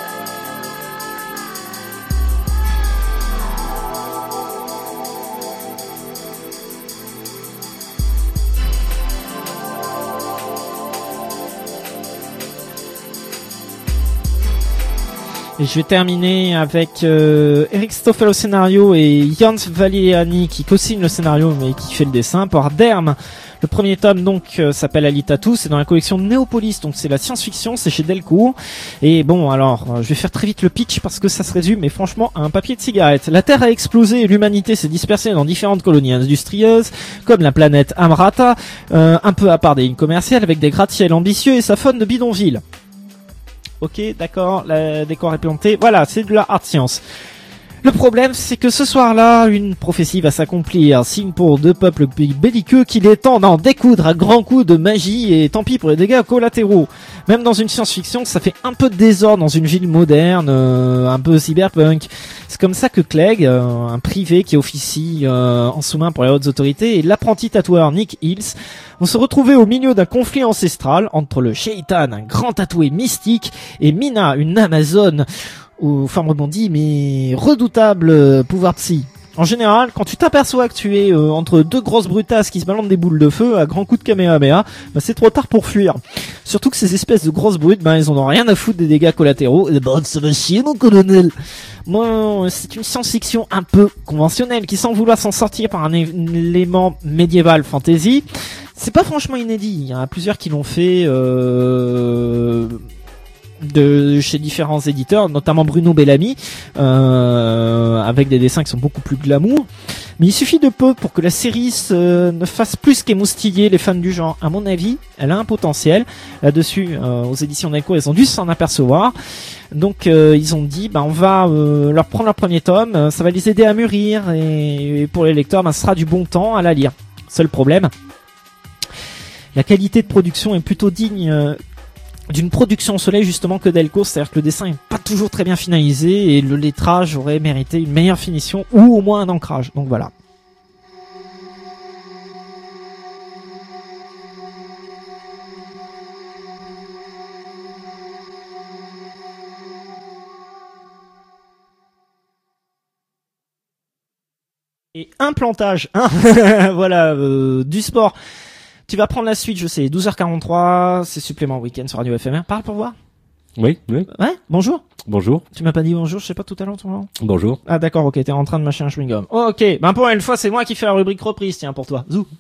Et je vais terminer avec euh, Eric Stoffel au scénario et Jans Valiani qui co-signe le scénario mais qui fait le dessin par Derm. Le premier tome donc euh, s'appelle Alitatou, c'est dans la collection Néopolis, donc c'est la science-fiction, c'est chez Delcourt. Et bon, alors euh, je vais faire très vite le pitch parce que ça se résume, mais franchement à un papier de cigarette. La Terre a explosé et l'humanité s'est dispersée dans différentes colonies industrieuses, comme la planète Amrata, euh, un peu à part des lignes commerciales avec des gratte-ciels ambitieux et sa faune de bidonville. Ok, d'accord, le décor est planté. Voilà, c'est de la hard science. Le problème, c'est que ce soir-là, une prophétie va s'accomplir. Signe pour deux peuples belliqueux qu'il est temps d'en découdre à grands coups de magie et tant pis pour les dégâts collatéraux. Même dans une science-fiction, ça fait un peu de désordre dans une ville moderne, euh, un peu cyberpunk. C'est comme ça que Clegg, euh, un privé qui officie euh, en sous-main pour les hautes autorités, et l'apprenti tatoueur Nick Hills vont se retrouver au milieu d'un conflit ancestral entre le Shaitan, un grand tatoué mystique, et Mina, une amazone aux formes rebondies mais redoutable euh, pouvoir psy. En général, quand tu t'aperçois que tu es euh, entre deux grosses brutasses qui se balancent des boules de feu à grands coups de kamehameha, bah c'est trop tard pour fuir. Surtout que ces espèces de grosses brutes, bah ils en ont rien à foutre des dégâts collatéraux. Et bah ça va chier mon colonel. Moi, c'est une science-fiction un peu conventionnelle qui, sans vouloir s'en sortir par un, é- un élément médiéval fantasy, c'est pas franchement inédit. Il y en a plusieurs qui l'ont fait. Euh... de chez différents éditeurs, notamment Bruno Bellamy, euh, avec des dessins qui sont beaucoup plus glamour. Mais il suffit de peu pour que la série se, ne fasse plus qu'émoustiller les fans du genre. À mon avis, elle a un potentiel. Là-dessus, euh, aux éditions Delcourt, ils ont dû s'en apercevoir. Donc, euh, ils ont dit, bah, on va euh, leur prendre leur premier tome. Ça va les aider à mûrir. Et, et pour les lecteurs, bah, ce sera du bon temps à la lire. Seul problème, la qualité de production est plutôt digne euh, d'une production au soleil justement que Delcourt, c'est-à-dire que le dessin est pas toujours très bien finalisé et le lettrage aurait mérité une meilleure finition ou au moins un ancrage. Donc voilà. Et un plantage, hein voilà, euh, du sport. Tu vas prendre la suite, je sais, douze heures quarante-trois, c'est supplément week-end sur Radio F M R. Parle pour voir. Oui, oui. Ouais, bonjour. Bonjour. Tu m'as pas dit bonjour, je sais pas tout à l'heure ton nom. Bonjour. Ah d'accord, ok, t'es en train de mâcher un chewing-gum. Oh, ok, ben pour une fois, c'est moi qui fais la rubrique reprise, tiens, pour toi. Zou.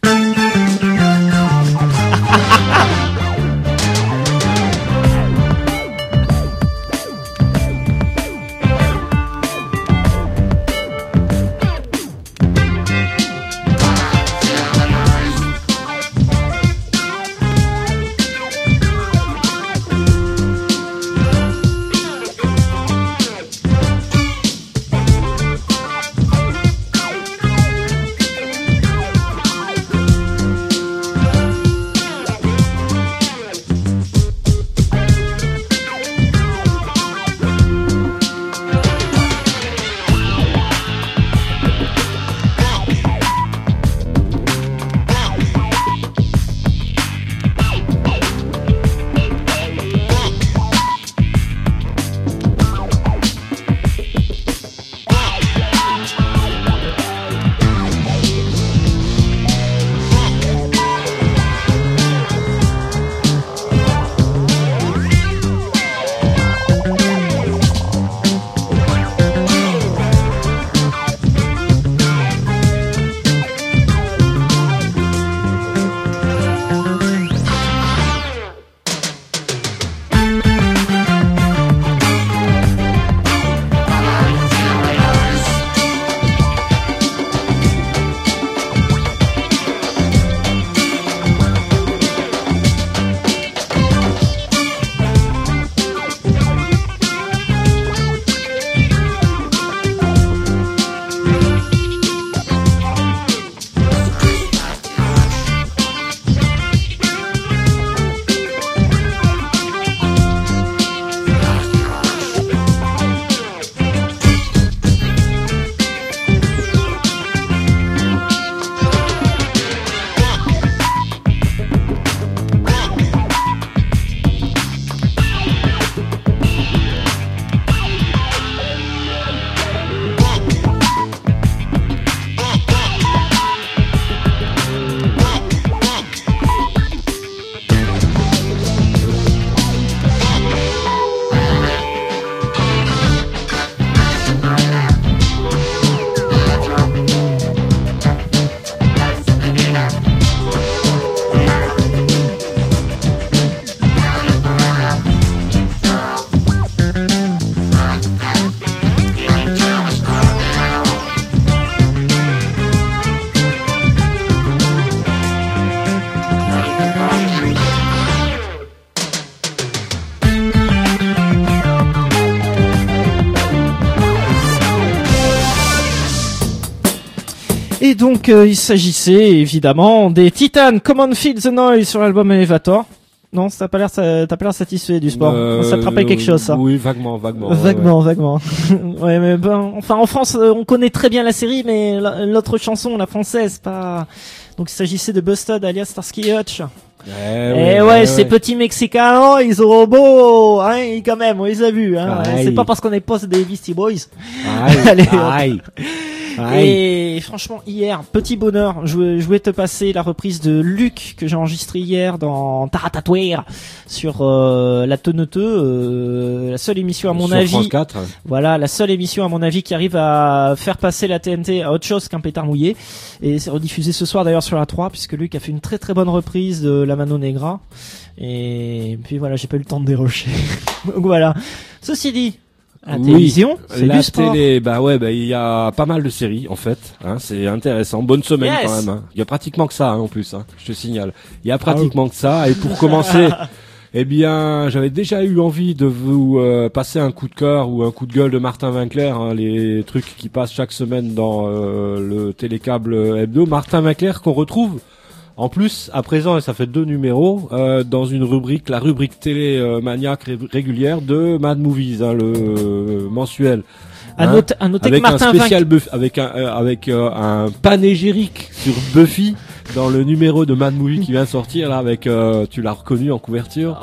Et donc euh, il s'agissait évidemment des Titans Come On Feel the Noise sur l'album Elevator. Non, ça t'a pas l'air, ça, t'as pas l'air satisfait du sport. Euh, ça te rappelle quelque chose, ça? Oui, vaguement, vaguement. Vaguement, ouais, ouais. vaguement. Ouais, mais bon, enfin, en France, euh, on connaît très bien la série, mais la- l'autre chanson, la française, pas. Donc, il s'agissait de Busted, alias Starsky Hutch. Eh Eh ouais, ces petits Mexicains, ils sont beaux, hein, et quand même, on les a vus, hein. Aïe. C'est pas parce qu'on est poste des Beastie Boys. Aïe, Allez, hop. aïe, aïe. Et franchement, hier, petit bonheur, je voulais, je voulais te passer la reprise de Luc que j'ai enregistré hier dans Taratatouer sur euh, la Teneteux, euh, la seule émission à mon Sur avis, France quatre. voilà, la seule émission à mon avis qui arrive à faire passer la T N T à autre chose qu'un pétard mouillé. Et c'est rediffusé ce soir d'ailleurs sur la trois, puisque Luc a fait une très très bonne reprise de La Mano Negra. Et puis voilà, j'ai pas eu le temps de dérocher. Donc voilà. Ceci dit, la Oui, télévision, c'est la du sport. télé, bah ouais, bah il y a pas mal de séries en fait, hein, c'est intéressant. Bonne semaine Yes. quand même. Hein. Il y a pratiquement que ça hein, en plus, hein, je te signale. Il y a pratiquement que ça. Et pour commencer, eh bien, j'avais déjà eu envie de vous euh, passer un coup de cœur ou un coup de gueule de Martin Winkler, hein, les trucs qui passent chaque semaine dans euh, le télécâble hebdo. Martin Winkler qu'on retrouve. En plus, à présent, et ça fait deux numéros, euh, dans une rubrique, la rubrique télé euh, maniaque ré- régulière de Mad Movies, hein, le euh, mensuel. À Hein, noter, à noter que avec Martin un Winkler, spécial Buff- avec un euh, avec euh, un panégyrique sur Buffy dans le numéro de Mad Movie qui vient de sortir là avec euh, tu l'as reconnu en couverture.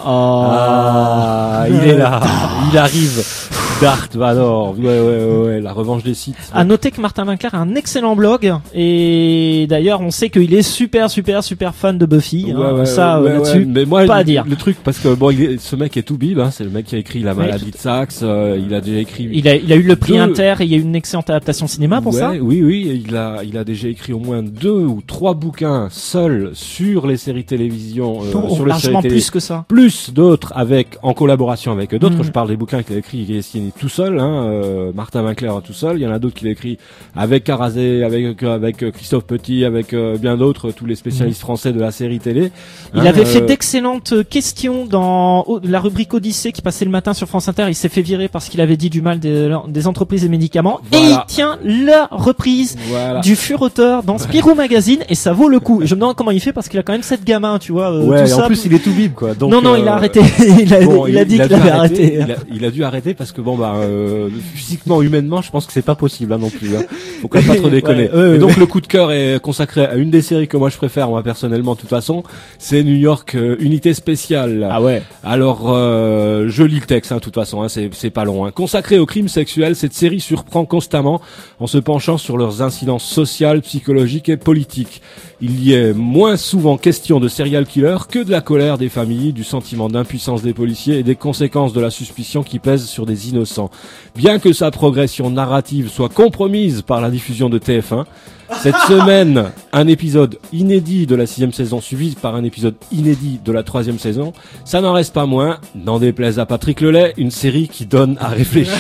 Ah, il est là, il arrive. Darth Vador, ouais, ouais, ouais, ouais, la revanche des Sith. à noter que Martin Winkler a un excellent blog et d'ailleurs on sait qu'il est super super super fan de Buffy. Ouais, hein, ouais, ça ouais, euh, là-dessus, ouais, mais moi, pas à le, dire. le truc parce que bon, il est, ce mec est tout bib, hein, c'est le mec qui a écrit La maladie de Saxe, euh, il a déjà écrit. Il a, il a eu le prix Deux- Inter et il y a eu une excellente adaptation cinéma pour Ouais, ça. Oui, oui, et il a, il a déjà écrit au moins deux ou trois bouquins seuls sur les séries télévision, euh, Oh, sur les séries largement télé, plus que ça. plus d'autres avec en collaboration avec d'autres. Mm. Je parle des bouquins qu'il a écrit, il est signé tout seul, hein, euh, Martin Winkler tout seul. Il y en a d'autres qu'il a écrit avec Carazé, avec avec Christophe Petit, avec euh, bien d'autres, tous les spécialistes français de la série télé. Il Hein, avait fait euh, d'excellentes questions dans oh, la rubrique Odyssée qui passait le matin sur France Inter. Il s'est fait virer parce qu'il avait dit du mal des, des entreprises et médicaments. Voilà. Et il tient la reprise Voilà. du Furauteur dans Spirou Magazine et ça vaut le coup. Et je me demande comment il fait parce qu'il a quand même sept gamins, tu vois. euh, Ouais, tout et ça. en plus il est tout bib quoi. Donc, non, non, euh, il a arrêté. il a, bon, il a dit dû qu'il avait arrêté. Il a, il a dû arrêter parce que bon bah euh, physiquement, humainement, je pense que c'est pas possible hein, non plus. Hein. Faut quand même pas trop déconner. Ouais, ouais, et donc ouais. le coup de cœur est consacré à une des séries que moi je préfère moi personnellement de toute façon, c'est New York euh, Unité Spéciale. Ah ouais. Alors euh, je lis le texte hein, de toute façon, hein, c'est c'est pas long. Hein. Consacré aux crimes sexuels, cette série surprend constamment en se penchant sur leurs incidences sociales, psychologiques et politiques. Il y est moins souvent question de serial killer que de la colère des familles, du sentiment d'impuissance des policiers et des conséquences de la suspicion qui pèsent sur des innocents. Bien que sa progression narrative soit compromise par la diffusion de T F un, cette semaine, un épisode inédit de la sixième saison suivi par un épisode inédit de la troisième saison, ça n'en reste pas moins, n'en déplaise à Patrick Lelay, une série qui donne à réfléchir.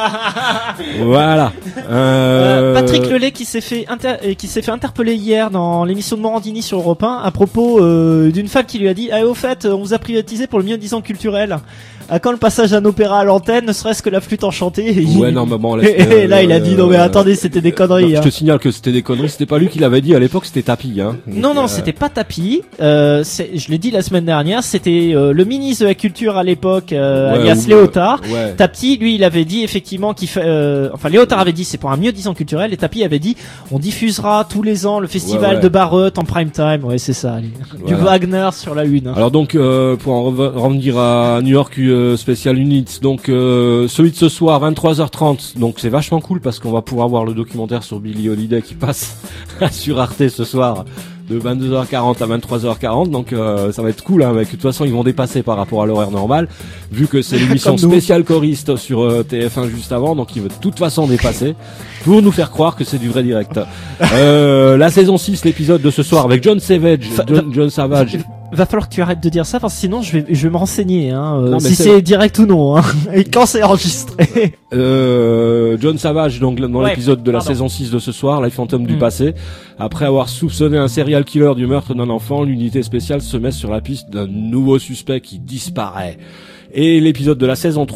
Voilà. Euh... Euh, Patrick Lelay qui s'est fait inter- euh, qui s'est fait interpeller hier dans l'émission de Morandini sur Europe un à propos euh, d'une femme qui lui a dit ah au fait on vous a privatisé pour le mieux-disant culturel. À quand le passage d'un opéra à l'antenne, ne serait-ce que la flûte enchantée. Et il- Ouais, non, mais bon, laisse- et là, il a euh, dit non mais attendez, c'était des conneries. Non, je hein. te signale que c'était des conneries, c'était pas lui qui l'avait dit à l'époque, c'était Tapi, hein. Non, non, Euh, c'était pas Tapi. Euh, c'est- je l'ai dit la semaine dernière, c'était euh, le ministre de la Culture à l'époque, euh, ouais, alias ou- Léotard. Ouais. Tapi, lui, il avait dit effectivement qu'il fait. Euh, enfin, Léotard avait dit c'est pour un mieux-disant culturel, et Tapi avait dit on diffusera tous les ans le festival Ouais, ouais. de Bareute en prime time. Ouais, c'est ça. allez. Du Voilà. Wagner sur la une. hein. Alors donc euh, pour en rev- revenir à New York euh, Special Unit, donc euh, celui de ce soir vingt-trois heures trente, donc c'est vachement cool parce qu'on va pouvoir voir le documentaire sur Billie Holiday qui passe sur Arte ce soir de vingt-deux heures quarante à vingt-trois heures quarante, donc euh, ça va être cool hein, mec. De toute façon ils vont dépasser par rapport à l'horaire normal vu que c'est l'émission Comme nous. spéciale choriste sur euh, T F un juste avant, donc ils vont de toute façon dépasser pour nous faire croire que c'est du vrai direct. euh, la saison six, l'épisode de ce soir avec John Savage, Fa- John, John Savage. Va falloir que tu arrêtes de dire ça parce que sinon je vais je vais me renseigner hein, euh, Non, mais si c'est- c'est direct ou non hein, et quand c'est enregistré. Euh, John Savage, donc dans Ouais, l'épisode de la pardon. saison six de ce soir, Life Phantom du Mm. passé, après avoir soupçonné un serial killer du meurtre d'un enfant, l'unité spéciale se met sur la piste d'un nouveau suspect qui disparaît. Et l'épisode de la saison trois,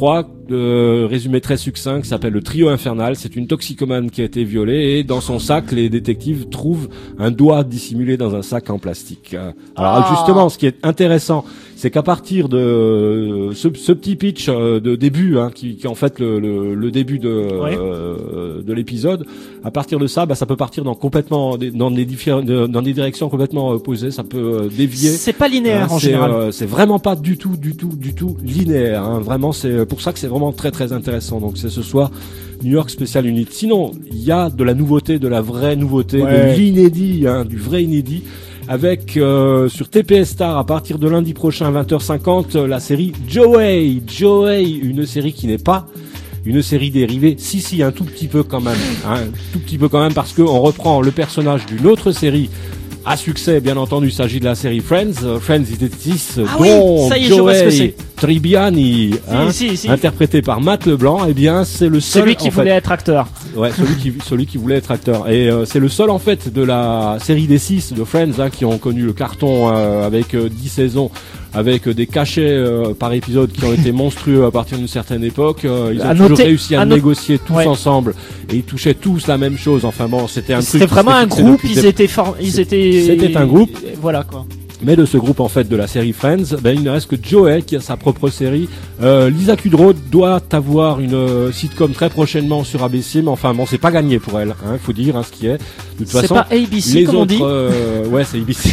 de résumé très succinct qui s'appelle le trio infernal. C'est une toxicomane qui a été violée et dans son sac, les détectives trouvent un doigt dissimulé dans un sac en plastique. Alors Ah. justement, ce qui est intéressant, c'est qu'à partir de ce, ce petit pitch euh, de début, hein, qui, qui est en fait le, le, le début de, Ouais. euh, de l'épisode, à partir de ça, bah, ça peut partir dans complètement dans des différents, dans des directions complètement opposées. Ça peut euh, dévier. C'est pas linéaire Hein, en c'est, général. euh, c'est vraiment pas du tout, du tout, du tout linéaire. Hein. Vraiment, c'est pour ça que c'est vraiment très, très intéressant. Donc, c'est ce soir New York Special Unit. Sinon, il y a de la nouveauté, de la vraie nouveauté, Ouais. de l'inédit, hein, du vrai inédit. Avec euh, sur T P S Star à partir de lundi prochain vingt heures cinquante la série Joey. Joey, une série qui n'est pas une série dérivée, si si un tout petit peu quand même, hein, un tout petit peu quand même parce que on reprend le personnage d'une autre série à succès, bien entendu, il s'agit de la série Friends. Euh, Friends, il était six, Ah oui, dont ça y est, je vois ce que Joey Tribbiani, hein, si, si. interprété par Matt Leblanc. Eh bien, c'est le seul. Celui qui en fait, voulait être acteur. Ouais, celui qui, celui qui voulait être acteur. Et euh, c'est le seul en fait de la série des six de Friends hein, qui ont connu le carton euh, avec euh, dix saisons, avec euh, des cachets euh, par épisode qui ont été monstrueux à partir d'une certaine époque. Euh, ils ont À toujours noter- réussi à, à no- négocier tous Ouais. ensemble et ils touchaient tous la même chose. Enfin bon, c'était un truc. C'était qui vraiment s'était un fixé groupe, depuis ils des- étaient for... ils étaient C'était un groupe. Voilà quoi. Mais de ce groupe en fait de la série Friends, ben, il ne reste que Joey qui a sa propre série. Euh, Lisa Kudrow doit avoir une euh, sitcom très prochainement sur A B C, mais enfin bon, c'est pas gagné pour elle. Hein, faut dire hein, ce qui est. De toute C'est façon, pas A B C les comme on autres, dit. euh, ouais, c'est A B C.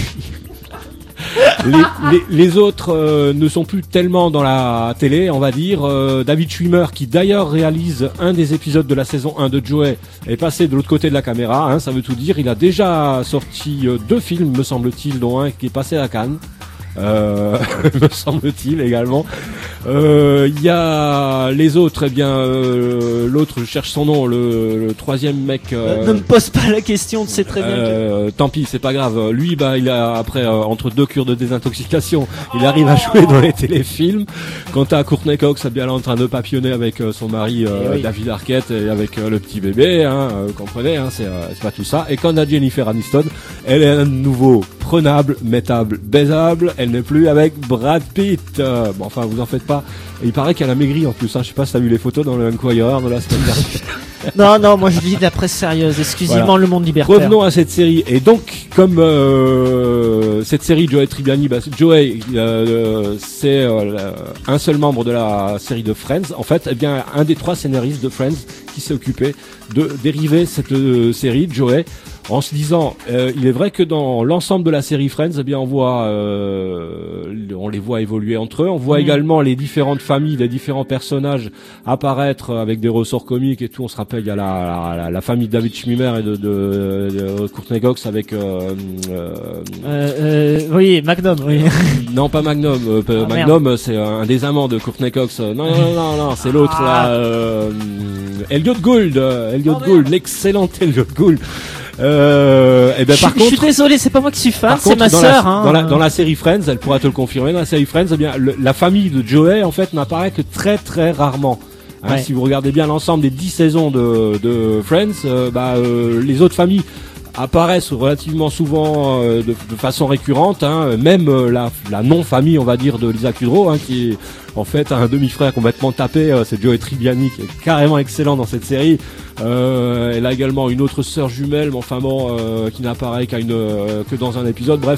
les, les, les autres euh, ne sont plus tellement dans la télé, on va dire. Euh, David Schwimmer, qui d'ailleurs réalise un des épisodes de la saison un de Joey, est passé de l'autre côté de la caméra. Hein, ça veut tout dire. Il a déjà sorti euh, deux films, me semble-t-il, dont un qui est passé à Cannes. Euh, me semble-t-il également. Euh, Il y a les autres, eh bien euh, l'autre, je cherche son nom, le, le troisième mec. euh, Ne me pose pas la question, tu sais très bien. que- euh, tant pis, c'est pas grave. Lui, bah, il a après euh, entre deux cures de désintoxication, il arrive à jouer dans les téléfilms. Quant à Courtney Cox, eh bien, elle est en train de papillonner avec euh, son mari euh, Eh oui. David Arquette et avec euh, le petit bébé. Hein, euh, vous comprenez, hein, c'est euh, c'est pas tout ça. Et quant à Jennifer Aniston, elle est à nouveau prenable, mettable, baisable. Elle n'est plus avec Brad Pitt. Euh, bon, enfin, vous en faites pas. Et il paraît qu'elle a maigri en plus. Hein. Je sais pas si t'as vu les photos dans le Enquirer de la semaine dernière. Non, non, moi je lis de la presse sérieuse, exclusivement Voilà. le monde libertaire. Revenons à cette série. Et donc, comme euh, cette série Joey Tribbiani, bah, Joey, euh, c'est euh, un seul membre de la série de Friends. En fait, eh bien, un des trois scénaristes de Friends qui s'est occupé de dériver cette euh, série, Joey, en se disant, euh, il est vrai que dans l'ensemble de la série Friends, eh bien, on voit, euh, on les voit évoluer entre eux. On voit Mhm. également les différentes familles, les différents personnages apparaître avec des ressorts comiques et tout. On se rappelle, il y a la, la, la famille de David Schwimmer et de, de, de Courtney Cox avec, euh, euh, Euh, euh, oui, Magnum, oui. non pas Magnum, euh, Ah, Magnum c'est un des amants de Courtney Cox. Non non non non, non c'est l'autre Ah. là, euh, Elliot Gould, euh, Elliot Oh, Gould, l'excellent Elliot Gould. Euh, et ben Je, par je suis contre, désolé, c'est pas moi qui suis fan, par c'est contre, ma dans sœur. la, Hein. dans, la, dans la série Friends, elle pourra te le confirmer, dans la série Friends, eh bien, le- la famille de Joey, en fait, n'apparaît que très très rarement. Hein, Ouais. Si vous regardez bien l'ensemble des dix saisons de, de Friends, euh, bah, euh, les autres familles apparaissent relativement souvent euh, de, de façon récurrente, hein, même euh, la, la non-famille, on va dire, de Lisa Kudrow, hein, qui est en fait un demi-frère complètement tapé, euh, c'est Joey Tribbiani, qui est carrément excellent dans cette série. Euh, elle a également une autre sœur jumelle, mais enfin bon, euh, qui n'apparaît qu'à une euh, que dans un épisode. Bref,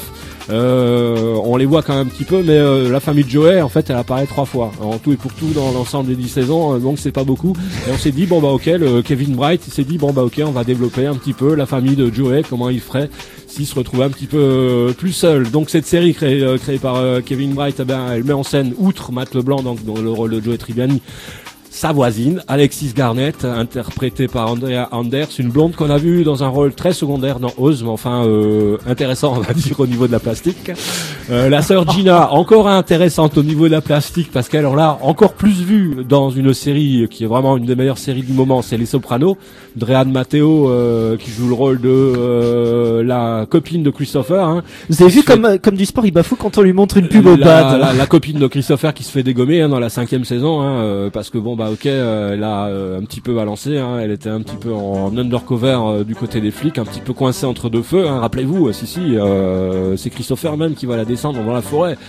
euh, on les voit quand même un petit peu, mais euh, la famille de Joey, en fait, elle apparaît trois fois en tout et pour tout dans l'ensemble des dix saisons, euh, donc c'est pas beaucoup. Et on s'est dit bon bah ok, le Kevin Bright, il s'est dit bon bah ok, on va développer un petit peu la famille de Joey, comment il ferait s'il se retrouvait un petit peu euh, plus seul. Donc cette série créée, euh, créée par euh, Kevin Bright, eh ben, elle met en scène, outre Matt Leblanc, donc dans le rôle de Joey Tribbiani, sa voisine, Alexis Garnett, interprétée par Andrea Anders, une blonde qu'on a vue dans un rôle très secondaire dans Oz, mais enfin euh, intéressant, on va dire, au niveau de la plastique. Euh, la sœur Gina, encore intéressante au niveau de la plastique, parce qu'elle l'a encore plus vue dans une série qui est vraiment une des meilleures séries du moment, c'est Les Sopranos. Drean Matteo, euh, qui joue le rôle de euh, la copine de Christopher. Hein, Vous avez vu se fait- comme, comme du sport, il bafoue quand on lui montre une pub au la, bad. la, la copine de Christopher qui se fait dégommer hein, dans la cinquième saison, hein, euh, parce que bon bah ok, euh, elle a euh, un petit peu balancé, hein, elle était un petit peu en undercover euh, du côté des flics, un petit peu coincée entre deux feux. Hein, rappelez-vous, euh, si si, euh, c'est Christopher même qui va la descendre dans la forêt.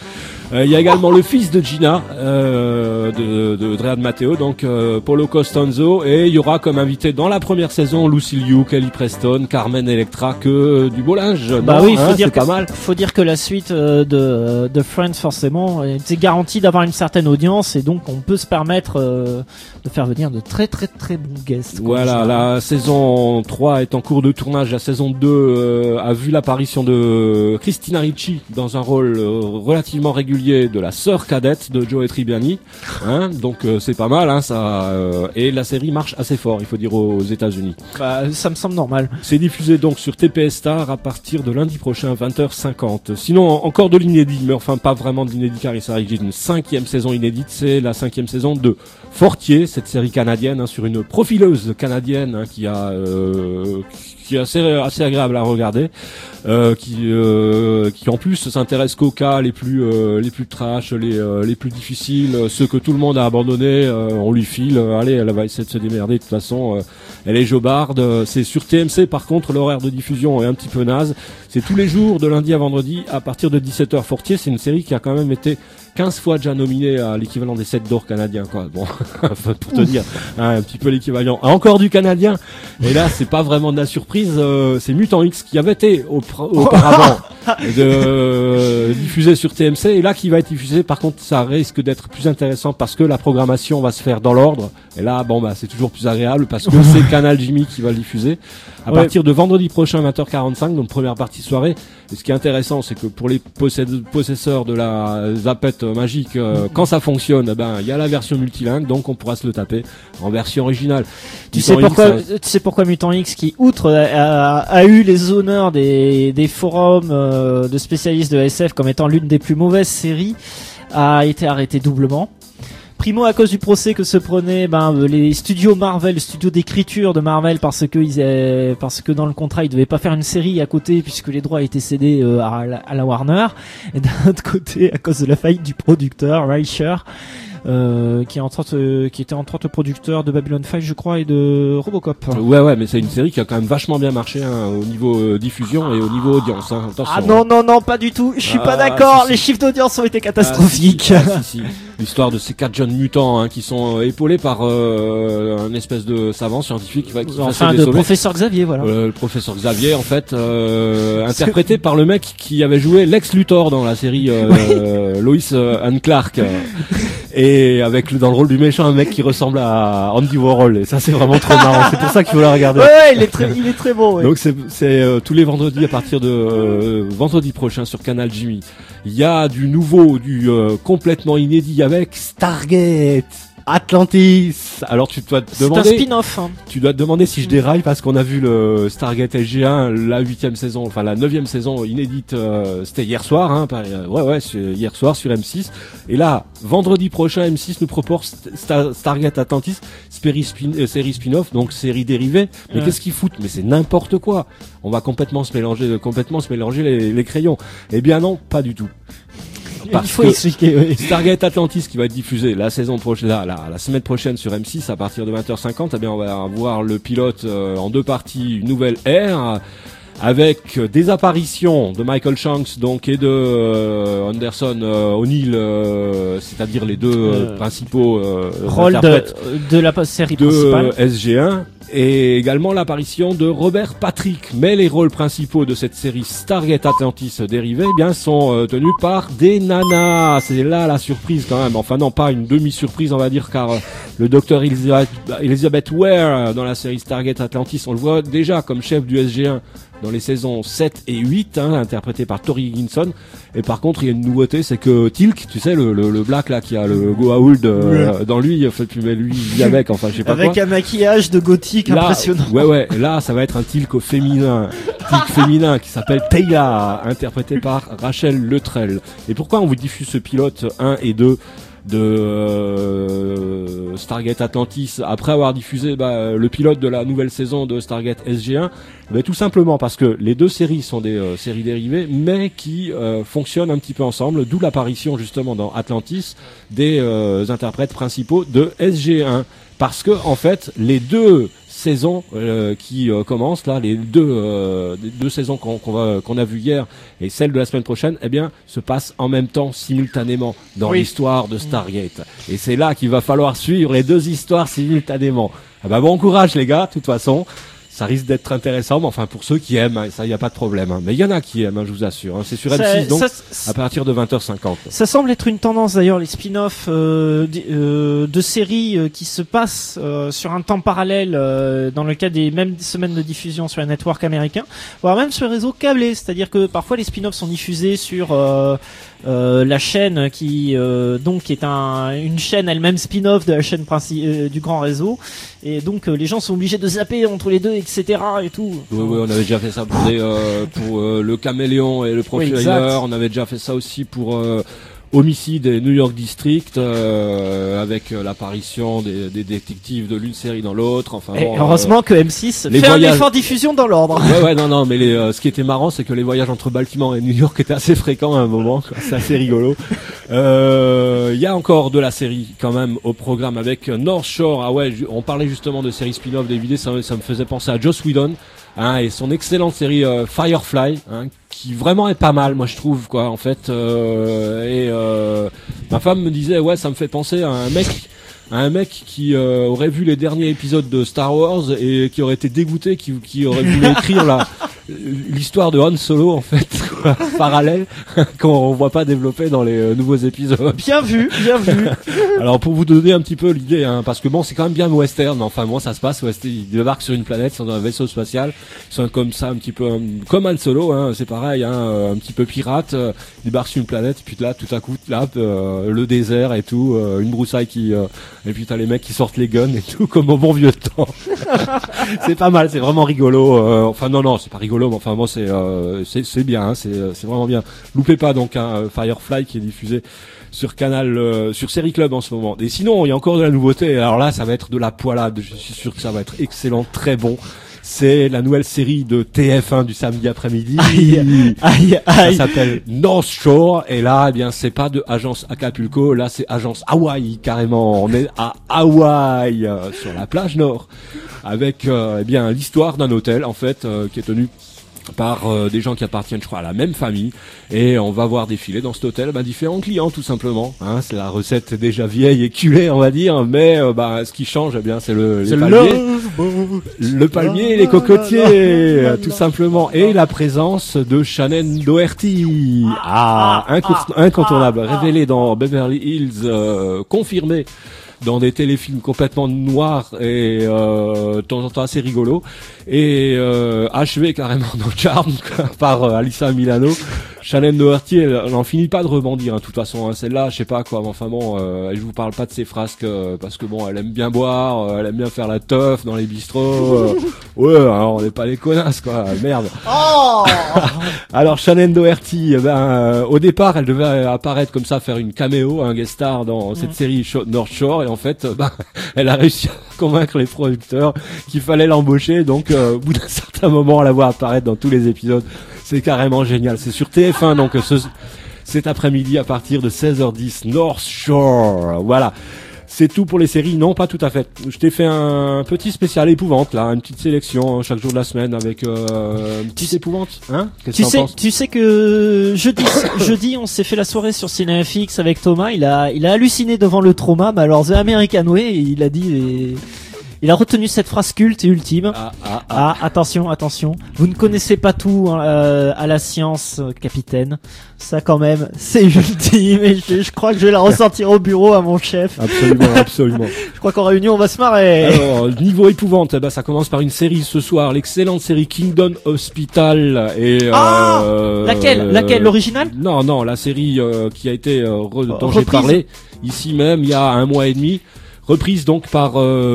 Euh, Il y a également le fils de Gina, euh, de, de Dread Matteo, donc euh, Polo Costanzo, et il y aura comme invité dans la première saison Lucy Liu, Kelly Preston, Carmen Electra, que euh, du beau linge. Bah non, oui, il faut hein, dire c'est que pas mal. faut dire que la suite euh, de de Friends forcément était garantie d'avoir une certaine audience et donc on peut se permettre euh, de faire venir de très très très bons guests. comme Voilà, ça. la saison trois est en cours de tournage. La saison deux euh, a vu l'apparition de Christina Ricci dans un rôle euh, relativement régulier de la sœur cadette de Joey Tribbiani. Hein, donc euh, c'est pas mal, hein, ça. Euh, et la série marche assez fort, il faut dire, aux États-Unis. Bah, ça me semble normal. C'est diffusé donc sur T P S Star à partir de lundi prochain à vingt heures cinquante. Sinon, en- encore de l'inédit, mais enfin pas vraiment de l'inédit car il s'agit d'une cinquième saison inédite. C'est la cinquième saison de Fortier, cette série canadienne, hein, sur une profileuse canadienne, hein, qui a euh, qui est assez assez agréable à regarder, euh, qui euh, qui en plus s'intéresse qu'aux cas les plus euh, les plus trash, les euh, les plus difficiles, euh, ceux que tout le monde a abandonnés. Euh, on lui file, euh, allez, elle va essayer de se démerder de toute façon. Euh, elle est jobarde. euh, C'est sur T M C par contre, l'horaire de diffusion est un petit peu naze. C'est tous les jours de lundi à vendredi à partir de dix-sept heures. Fortier, c'est une série qui a quand même été quinze fois déjà nominée à l'équivalent des sept d'or canadiens, quoi. Bon, pour te dire, hein, un petit peu l'équivalent. Encore du canadien. Et là, c'est pas vraiment de la surprise. Euh, c'est Mutant X qui avait été au- auparavant de, euh, diffusé sur T M C et là qui va être diffusé. Par contre, ça risque d'être plus intéressant parce que la programmation va se faire dans l'ordre. Et là, bon bah, c'est toujours plus agréable parce que c'est Canal Jimmy qui va le diffuser à Ouais. partir de vendredi prochain vingt heures quarante-cinq, donc première partie de soirée. Et ce qui est intéressant, c'est que pour les possède- possesseurs de la zapette magique, euh, quand ça fonctionne, eh ben il y a la version multilingue, donc on pourra se le taper en version originale. Tu Mutant sais X, pourquoi ça- tu sais pourquoi Mutant X, qui outre a, a- a eu les honneurs des des forums euh, de spécialistes de S F comme étant l'une des plus mauvaises séries, a été arrêté doublement. Primo à cause du procès que se prenaient ben euh, les studios Marvel, le studio d'écriture de Marvel, parce que ils aient- parce que dans le contrat ils devaient pas faire une série à côté puisque les droits étaient cédés euh, à, la, à la Warner, et d'un autre côté à cause de la faillite du producteur Reicher, euh, qui est entre autres, euh, qui était entre autres producteur de Babylon cinq je crois et de Robocop. Ouais ouais, mais c'est une série qui a quand même vachement bien marché, hein, au niveau euh, diffusion et au niveau audience, hein. Attention, Ah hein. non non non pas du tout, je suis Ah, pas d'accord, si, si. les chiffres d'audience ont été Ah, catastrophiques. si, si, ah, si, si. L'histoire de ces quatre jeunes mutants, hein, qui sont euh, épaulés par euh, un espèce de savant scientifique qui va qui va Enfin se de sauver. professeur Xavier voilà. Euh, le professeur Xavier, en fait, euh, interprété par le mec qui avait joué Lex Luthor dans la série euh, Lois euh, and Clark, euh, et avec le- dans le rôle du méchant un mec qui ressemble à Andy Warhol. Et ça, c'est vraiment trop marrant. C'est pour ça qu'il faut la regarder. Ouais, ouais, il est très il est très bon ouais. Donc c'est c'est euh, tous les vendredis à partir de euh, vendredi prochain sur Canal Jimmy. Il y a du nouveau, du euh, complètement inédit avec Stargate Atlantis. Alors tu dois te C'est un demander, spin-off. Hein. tu dois te demander si je déraille parce qu'on a vu le Stargate S G un, la huitième saison, enfin la neuvième saison inédite, euh, c'était hier soir, hein, par- euh, ouais ouais, c'est hier soir sur M six. Et là, vendredi prochain, M six nous propose Star- Stargate Atlantis, série spin, euh, série spin-off, donc série dérivée. Mais Ouais. qu'est-ce qu'ils foutent? Mais c'est n'importe quoi. On va complètement se mélanger, complètement se mélanger les, les crayons. Eh bien non, pas du tout. Parce il faut que expliquer oui. Stargate Atlantis qui va être diffusé la saison prochaine, la, la, la semaine prochaine sur M six à partir de vingt heures cinquante, eh bien on va voir le pilote euh, en deux parties, une nouvelle ère, avec euh, des apparitions de Michael Shanks donc et de euh, Anderson euh, O'Neill, euh, c'est-à-dire les deux euh, Euh, principaux euh, Rôle de, interprètes de la série de principale. euh, S G un, et également l'apparition de Robert Patrick. Mais les rôles principaux de cette série Stargate Atlantis dérivée, eh bien, sont euh, tenus par des nanas. C'est là la surprise quand même. Enfin non, pas une demi-surprise on va dire, car euh, le docteur Elizabeth, Elizabeth Ware euh, dans la série Stargate Atlantis, on le voit déjà comme chef du S G un dans les saisons sept et huit, hein, interprété par Tori Higginson. Et par contre, il y a une nouveauté, c'est que Tilk, tu sais, le, le, le black là qui a le Goa'uld euh, dans lui, en fait, mais lui il vit avec, enfin je sais pas Avec quoi. un maquillage de gothique Là, impressionnant. ouais ouais, là ça va être un Tilk au féminin, Tilk féminin qui s'appelle Tayla, interprété par Rachel Luttrell. Et pourquoi on vous diffuse ce pilote un et deux de euh, Stargate Atlantis après avoir diffusé bah, le pilote de la nouvelle saison de Stargate S G un? Ben, tout simplement parce que les deux séries sont des euh, séries dérivées mais qui euh, fonctionnent un petit peu ensemble, d'où l'apparition justement dans Atlantis des euh, interprètes principaux de S G un, parce que en fait les deux saison euh, qui euh, commence là, les deux euh, les deux saisons qu'on qu'on va qu'on a vu hier et celle de la semaine prochaine, eh bien, se passent en même temps, simultanément, dans Oui. l'histoire de Stargate. Et c'est là qu'il va falloir suivre les deux histoires simultanément. Ah bah bon courage les gars, de toute façon. Ça risque d'être intéressant, mais enfin pour ceux qui aiment, hein, ça y a pas de problème. Hein. Mais il y en a qui aiment, hein, je vous assure. Hein. C'est sur M six Ça- donc ça- à partir de vingt heures cinquante. Ça semble être une tendance d'ailleurs, les spin-offs euh, d- euh, de séries euh, qui se passent euh, sur un temps parallèle euh, dans le cas des mêmes semaines de diffusion sur les networks américains, voire même sur les réseaux câblés. C'est-à-dire que parfois les spin-offs sont diffusés sur euh, euh, la chaîne qui euh, donc est un, une chaîne elle-même spin-off de la chaîne princi- euh, du grand réseau, et donc euh, les gens sont obligés de zapper entre les deux, et cetera et tout. Oui, oui, on avait déjà fait ça pour, des, euh, pour euh, le Caméléon et le Profiler. exact. On avait déjà fait ça aussi pour euh, Homicide et New York District, euh, avec euh, l'apparition des, des détectives de l'une série dans l'autre. Enfin, Et bon, heureusement que M six les fait voyages- un effort diffusion dans l'ordre. Ouais, ouais, non, non, mais les, euh, ce qui était marrant, c'est que les voyages entre Baltimore et New York étaient assez fréquents à un moment. quoi. C'est assez rigolo. Euh, Il y a encore de la série quand même au programme avec North Shore. Ah ouais, ju- on parlait justement de séries spin-off, des vidéos, ça, ça me faisait penser à Joss Whedon. Hein, et son excellente série euh, Firefly, hein, qui vraiment est pas mal, moi je trouve quoi. En fait, euh, et euh, ma femme me disait ouais, ça me fait penser à un mec, à un mec qui euh, aurait vu les derniers épisodes de Star Wars et qui aurait été dégoûté, qui, qui aurait voulu écrire la l'histoire de Han Solo en fait, quoi, parallèle, qu'on voit pas développer dans les euh, nouveaux épisodes. Bien vu, bien vu. Alors pour vous donner un petit peu l'idée, hein, parce que bon, c'est quand même bien western, mais enfin moi ça se passe, western, ils débarquent sur une planète, ils sont dans un vaisseau spatial, ils sont comme ça un petit peu euh, comme Han Solo, hein, c'est pareil, hein, euh, un petit peu pirate, euh, ils débarquent sur une planète, puis là tout à coup là euh, le désert et tout, euh, une broussaille qui, euh, et puis t'as les mecs qui sortent les guns et tout comme au bon vieux temps. C'est pas mal, c'est vraiment rigolo. euh, enfin non non, c'est pas rigolo, mais enfin bon c'est euh, c'est c'est bien, hein, c'est c'est vraiment bien. Loupez pas donc hein, Firefly qui est diffusé sur Canal, euh, sur Série Club en ce moment. Et sinon, il y a encore de la nouveauté. Alors là, ça va être de la poilade. Je suis sûr que ça va être excellent, très bon. C'est la nouvelle série de T F un du samedi après-midi. Aïe, aïe, Ça aïe. s'appelle North Shore. Et là, eh bien, c'est pas de Agence Acapulco. Là, c'est Agence Hawaï, carrément. On est à Hawaï, euh, sur la plage nord. Avec, euh, eh bien, l'histoire d'un hôtel, en fait, euh, qui est tenu par euh, des gens qui appartiennent, je crois, à la même famille, et on va voir défiler dans cet hôtel bah, différents clients, tout simplement. Hein, c'est la recette déjà vieille et culée, on va dire, mais euh, bah, ce qui change, eh bien, c'est le les C'est palmiers, le... le palmier et les cocotiers, euh, tout simplement, et la présence de Shannon Doherty, ah, inco- incontournable, révélée dans Beverly Hills, euh, confirmée dans des téléfilms complètement noirs et euh, de temps en temps assez rigolos, et euh, achevé carrément dans Charm quoi, par euh, Alyssa Milano. Shannon Doherty, elle, elle en finit pas de rebondir, hein, de toute façon. Hein, celle-là, je sais pas quoi. Mais enfin bon, euh, je vous parle pas de ses frasques euh, parce que bon, elle aime bien boire, euh, elle aime bien faire la teuf dans les bistrots. Euh, ouais, alors on n'est pas les connasses quoi. Merde. Alors Shannon Doherty, eh ben, euh, au départ, elle devait apparaître comme ça, faire une caméo, un guest star dans cette série Sho- North Shore, et en fait, euh, bah, elle a réussi à convaincre les producteurs qu'il fallait l'embaucher. Donc, euh, au bout d'un certain moment, à la voir apparaître dans tous les épisodes, c'est carrément génial. C'est sur T F un, donc ce, cet après-midi à partir de seize heures dix, North Shore. Voilà. C'est tout pour les séries? Non, pas tout à fait. Je t'ai fait un petit spécial épouvante, là, une petite sélection hein, chaque jour de la semaine avec euh, une petite épouvante. Hein? Qu'est-ce Tu que t'en sais, penses? tu sais que jeudi, jeudi, on s'est fait la soirée sur Cinéfix avec Thomas. Il a, il a halluciné devant le trauma. Mais alors, The American Way, il a dit, et- il a retenu cette phrase culte et ultime. Ah, ah, ah. Ah, attention, attention. Vous ne connaissez pas tout hein, euh, à la science, euh, capitaine. Ça, quand même, c'est ultime. Et je, je crois que je vais la ressortir au bureau à mon chef. Absolument, absolument. Je crois qu'en réunion, on va se marrer. Alors, niveau épouvante, eh ben, ça commence par une série ce soir, l'excellente série Kingdom Hospital. Et, Ah euh, laquelle Laquelle L'original? Non, non, la série euh, qui a été euh, re- dont j'ai Reprise. parlé ici même il y a un mois et demi. Reprise donc par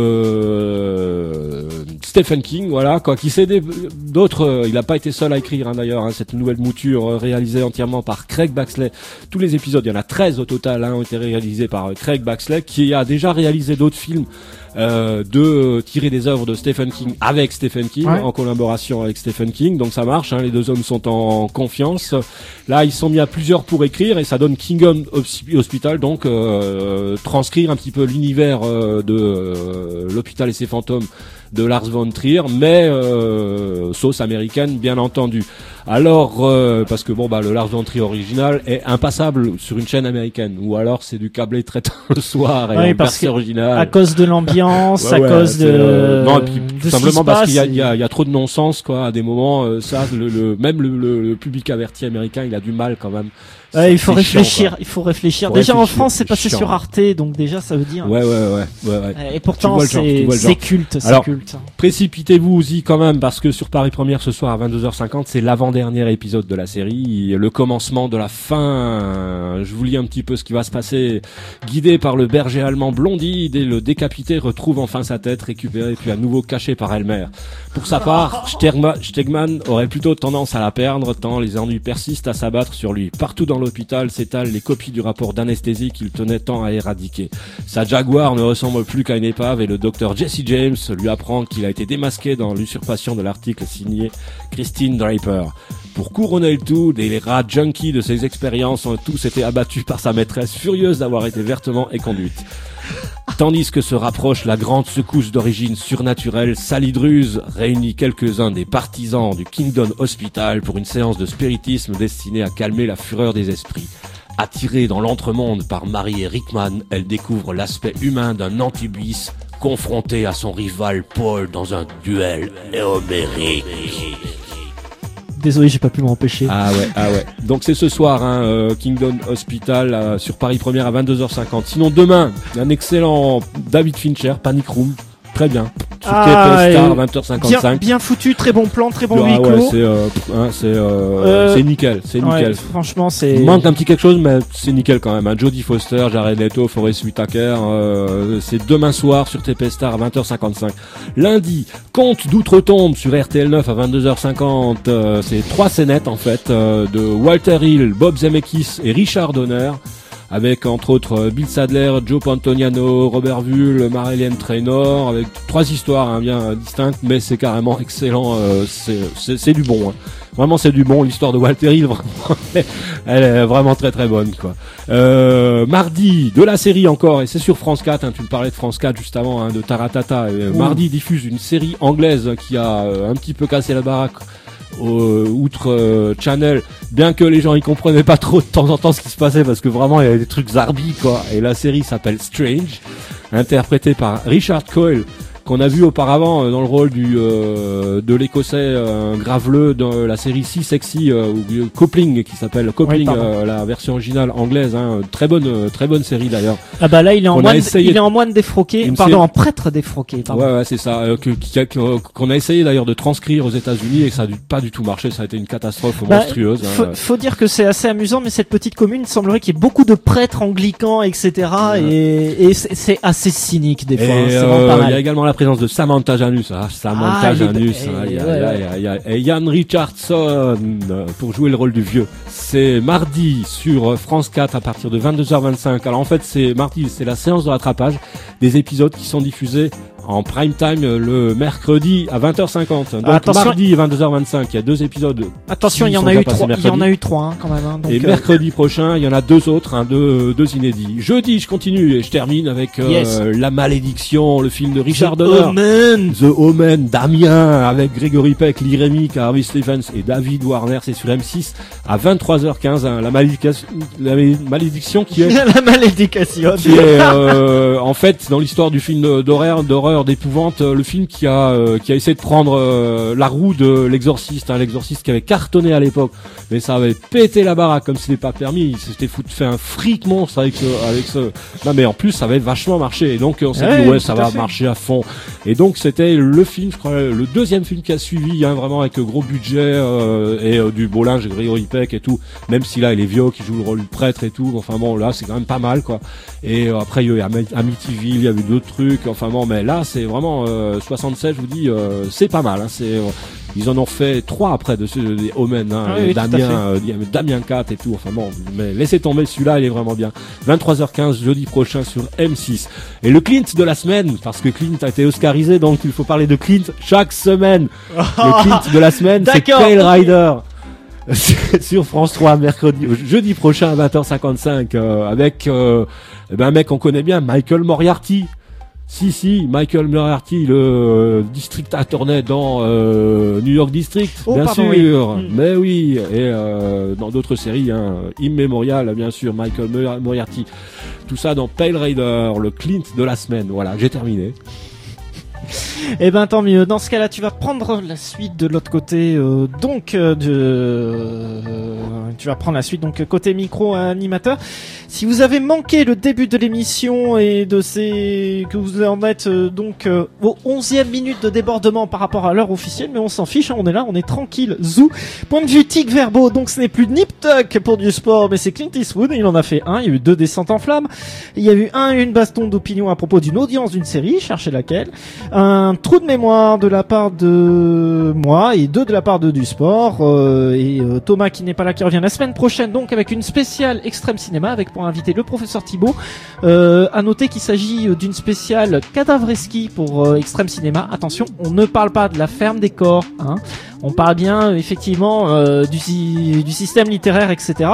euh, Stephen King, voilà quoi, qui s'est aidé d'autres. Euh, il n'a pas été seul à écrire hein, d'ailleurs. Hein, cette nouvelle mouture euh, réalisée entièrement par Craig Baxley. Tous les épisodes, il y en a treize au total, hein, ont été réalisés par euh, Craig Baxley, qui a déjà réalisé d'autres films euh, de euh, tirer des œuvres de Stephen King avec Stephen King, Ouais. en collaboration avec Stephen King. Donc ça marche. Hein, les deux hommes sont en confiance. Là, ils sont mis à plusieurs pour écrire et ça donne Kingdom Hospital, donc euh, transcrire un petit peu l'univers euh, de euh, l'hôpital et ses fantômes de Lars von Trier, mais euh, sauce américaine bien entendu. Alors euh, parce que bon bah le Lars von Trier original est impassable sur une chaîne américaine, ou alors c'est du câblé très tard le soir et Oui, en parce version que originale. à cause de l'ambiance, Ouais, à ouais, cause c'est, de euh, non, et puis de tout ce qui simplement se parce passe, qu'il y a, et- il y a, il y a trop de non-sens quoi. À des moments, euh, ça, le, le même le, le, le public averti américain, il a du mal quand même. Ouais, C'est- il faut c'est chiant, réfléchir, quoi. il faut réfléchir. Faut Déjà en réfléchir, France, c'est c'est passé chiant. sur Arte, donc déjà ça veut dire. Ouais, ouais, ouais, ouais, ouais. Et pourtant, Tu vois le genre, tu c'est vois le c'est genre. culte, c'est Alors, culte. Précipitez-vous-y quand même, parce que sur Paris Première ce soir à vingt-deux heures cinquante, c'est l'avant-dernier épisode de la série, le commencement de la fin. Je vous lis un petit peu ce qui va se passer. Guidé par le berger allemand Blondie, dès le décapité retrouve enfin sa tête récupérée puis à nouveau cachée par Elmer. Pour sa part, Stegman, Stegman aurait plutôt tendance à la perdre tant les ennuis persistent à s'abattre sur lui. Partout dans l'hôpital s'étalent les copies du rapport d'anesthésie qu'il tenait tant à éradiquer. Sa Jaguar ne ressemble plus qu'à une épave et le docteur Jesse James lui apprend qu'il a été démasqué dans l'usurpation de l'article signé Christine Draper. Pour couronner le tout, des rats junkies de ses expériences ont tous été abattus par sa maîtresse, furieuse d'avoir été vertement éconduite. Tandis que se rapproche la grande secousse d'origine surnaturelle, Sally Druse réunit quelques-uns des partisans du Kingdom Hospital pour une séance de spiritisme destinée à calmer la fureur des esprits. Attirée dans l'entremonde par Mary Rickman, elle découvre l'aspect humain d'un antibis confronté à son rival Paul dans un duel néomérique. Désolé, j'ai pas pu m'empêcher. Ah ouais, ah ouais. Donc c'est ce soir, hein, euh, Kingdom Hospital euh, sur Paris Première à vingt-deux heures cinquante. Sinon demain, un excellent David Fincher, Panic Room, très bien. Sur Ah, T P S Star, et vingt heures Bien, cinquante-cinq. bien foutu, très bon plan, très bon Ah huis ouais, clos. c'est euh, pff, hein, c'est euh, Euh, c'est nickel, c'est Ouais, nickel. franchement, c'est. Il manque un petit quelque chose, mais c'est nickel quand même. Hein. Jodie Foster, Jared Leto, Forest Whitaker, euh, c'est demain soir sur T P S Star à vingt heures cinquante-cinq. Lundi, Conte d'outre-tombe sur R T L neuf à vingt-deux heures cinquante. Euh, c'est trois scénettes en fait euh, de Walter Hill, Bob Zemeckis et Richard Donner. Avec entre autres euh, Bill Sadler, Joe Pantoliano, Robert Vull, Marilyn Trainor, avec trois histoires hein, bien euh, distinctes, mais c'est carrément excellent. Euh, c'est, c'est, c'est du bon. Hein. Vraiment, c'est du bon. L'histoire de Walter Hill, vraiment, elle est vraiment très très bonne, quoi. Euh, mardi, de la série encore, et c'est sur France quatre. Hein, tu me parlais de France quatre juste avant, hein, de Taratata. Euh, mardi diffuse une série anglaise qui a euh, un petit peu cassé la baraque. Euh, outre euh, Channel, bien que les gens y comprenaient pas trop de temps en temps ce qui se passait parce que vraiment il y avait des trucs zarbi quoi. Et la série s'appelle Strange, interprétée par Richard Coyle, qu'on a vu auparavant euh, dans le rôle du euh, de l'écossais euh, graveleux dans la série Si Sexy euh, ou euh, Coupling qui s'appelle Coupling, Oui, euh, la version originale anglaise, hein, très bonne euh, très bonne série d'ailleurs. Ah bah là, il est en On a moine, essayé il est en moine défroqué, Une pardon, série- en prêtre défroqué, pardon. Ouais, ouais, c'est ça, euh, que, qui a- qu'on a essayé d'ailleurs de transcrire aux États-Unis et que ça a dû- pas du tout marché, ça a été une catastrophe Bah, monstrueuse. Faut, hein. faut dire que c'est assez amusant, mais cette petite commune, il semblerait qu'il y ait beaucoup de prêtres anglicans, et cetera. Ouais. Et, et c'est, c'est assez cynique des Et fois. hein, c'est euh, vraiment pas il y a mal. également la présence de Samantha Janus, ah, Samantha Ah, il est- Janus, et- aïe, aïe, ouais, aïe, ouais. aïe, aïe. Et Ian Richardson euh, pour jouer le rôle du vieux. C'est mardi sur France quatre à partir de vingt-deux heures vingt-cinq. Alors en fait c'est mardi, c'est la séance de rattrapage des épisodes qui sont diffusés en prime time euh, le mercredi à vingt heures cinquante. Donc Attention. mardi vingt-deux heures vingt-cinq, il y a deux épisodes. Attention, qui il y en sont a déjà eu passés trois, il y en mercredi. a eu trois, hein, quand même, hein, donc, Et euh, mercredi prochain, il y en a deux autres, hein, deux, deux inédits. Jeudi, je continue et je termine avec euh, Yes. La Malédiction, le film de Richard The Donner. Omen. The Omen, Damien, avec Grégory Peck, Lee Remick, Harvey Stephens et David Warner, c'est sur M six à vingt-trois heures quinze. Hein, la, malédication, la malédiction qui est, la malédication. qui est euh, en fait dans l'histoire du film d'horreur, d'horreur, d'épouvante, le film qui a euh, qui a essayé de prendre euh, la roue de l'exorciste, hein, l'exorciste qui avait cartonné à l'époque, mais ça avait pété la baraque comme c'était pas permis. Il s'était foutu fait un fric monstre avec ce, avec ce. Non mais en plus ça avait vachement marché et donc on s'est Ouais, dit ouais tout ça à va fait. marcher à fond. Et donc c'était le film, je crois, le deuxième film qui a suivi, hein, vraiment avec gros budget euh, et euh, du beau linge, Grégory Peck et tout. Même si là il est vieux, qui joue le rôle du prêtre et tout. Enfin bon là c'est quand même pas mal quoi. Et euh, après il y a eu Ami- Amityville, il y a eu d'autres trucs. Enfin bon mais là c'est vraiment euh, soixante-sept, je vous dis, euh, c'est pas mal. Hein, c'est euh, ils en ont fait trois après de ceux des Omen, hein, Oui, et oui, tout à Damien, fait. euh, Damien quatre et tout. Enfin bon, mais laissez tomber celui-là, il est vraiment bien. vingt-trois heures quinze jeudi prochain sur M six. Et le Clint de la semaine, parce que Clint a été oscarisé, donc il faut parler de Clint chaque semaine. Le Clint de la semaine, c'est D'accord. Kyle Rider. Sur France trois mercredi, jeudi prochain à vingt heures cinquante-cinq, euh, avec euh, eh ben, un mec qu'on connaît bien, Michael Moriarty. Si, si, Michael Moriarty, le euh, district attorney dans euh, New York District, Oh, bien pardon, sûr. oui. Mm. Mais oui, et euh, dans d'autres séries, hein, Immemorial, bien sûr, Michael Mor- Moriarty. Tout ça dans Pale Rider, le Clint de la semaine. Voilà, j'ai terminé. Eh ben tant mieux. Dans ce cas-là, tu vas prendre la suite de l'autre côté. Euh, donc, euh, de, euh, tu vas prendre la suite. Donc côté micro animateur. Si vous avez manqué le début de l'émission et de ces que vous en êtes euh, donc euh, aux onzième minute de débordement par rapport à l'heure officielle, mais on s'en fiche. Hein, on est là, on est tranquille. Zou. Point de vue tic verbo. Donc ce n'est plus Nip Tuck pour du sport, mais c'est Clint Eastwood. Et il en a fait un. Il y a eu deux descentes en flammes. Il y a eu un une baston d'opinion à propos d'une audience d'une série. Cherchez laquelle. Un trou de mémoire de la part de moi et deux de la part de du sport euh, et euh, Thomas qui n'est pas là, qui revient la semaine prochaine donc avec une spéciale extrême cinéma avec pour inviter le professeur Thibault. Euh, à noter qu'il s'agit d'une spéciale cadavreski pour euh, extrême cinéma. Attention, on ne parle pas de la ferme des corps, hein. On parle bien effectivement euh, du, du système littéraire, et cetera.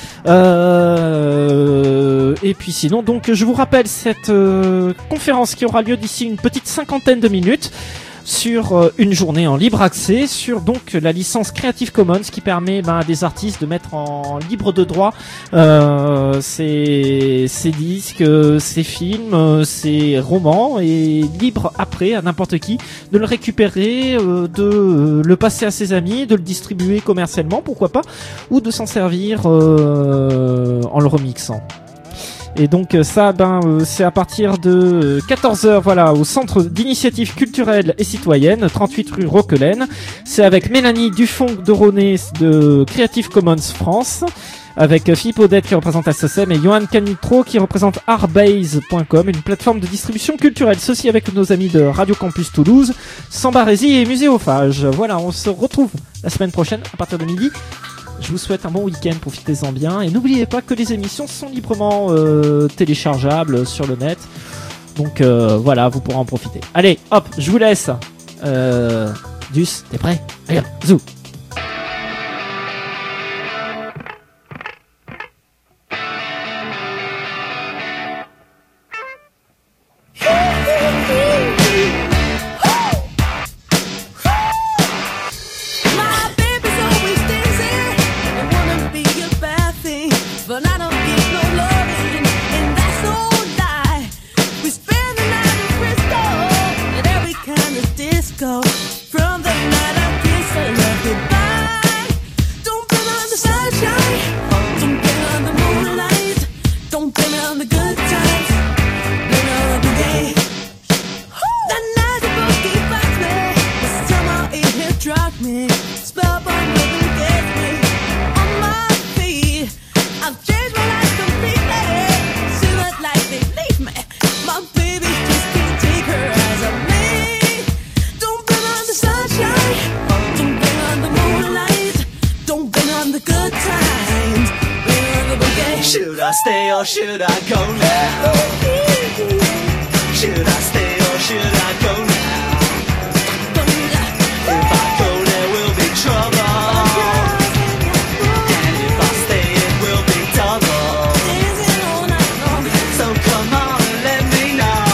Euh, et puis sinon, donc je vous rappelle cette euh, conférence qui aura lieu d'ici une petite cinquantaine de minutes sur euh, une journée en libre accès sur donc la licence Creative Commons qui permet ben, à des artistes de mettre en libre de droit euh, ces, ces disques, euh, ces films, euh, ces romans et libre après à n'importe qui de le récupérer, euh, de euh, le passer à ses amis, de le distribuer commercialement pourquoi pas ou de s'en servir euh, en le remixant. Et donc ça, ben, euh, c'est à partir de quatorze heures, voilà, au Centre d'initiative culturelle et citoyenne, trente-huit rue Roquelaine. C'est avec Mélanie Dufont-Deronay de Creative Commons France, avec Philippe Odette qui représente S S M et Johan Canitro qui représente artbase point com, une plateforme de distribution culturelle. Ceci avec nos amis de Radio Campus Toulouse, Sambarésie et Muséophage. Voilà, on se retrouve la semaine prochaine à partir de midi. Je vous souhaite un bon week-end, profitez-en bien et n'oubliez pas que les émissions sont librement euh, téléchargeables sur le net. Donc euh, voilà, vous pourrez en profiter. Allez, hop, je vous laisse. Euh, Dus, t'es prêt? Allez, zou. Should I stay or should I go now? Should I stay or should I go now? If I go there will be trouble, and if I stay it will be double. So come on and let me know.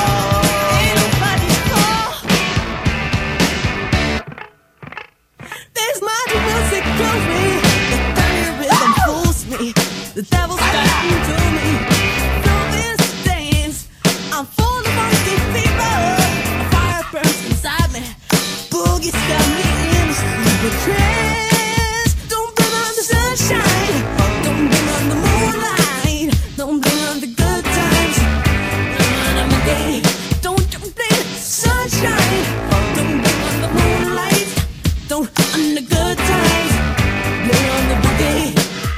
There's magic music close me, the thunder rhythm fools me, the devil's fighting to me. Through this dance, I'm full of funky fever. A fire burns inside me. Boogie's got me in a sleepy trance. Don't blame on the sunshine. Don't blame on the moonlight. Don't blame on the good times. Blame on the day. Don't don't blame the sunshine. Don't blame on the moonlight. Don't on the good times. Blame on the boogie.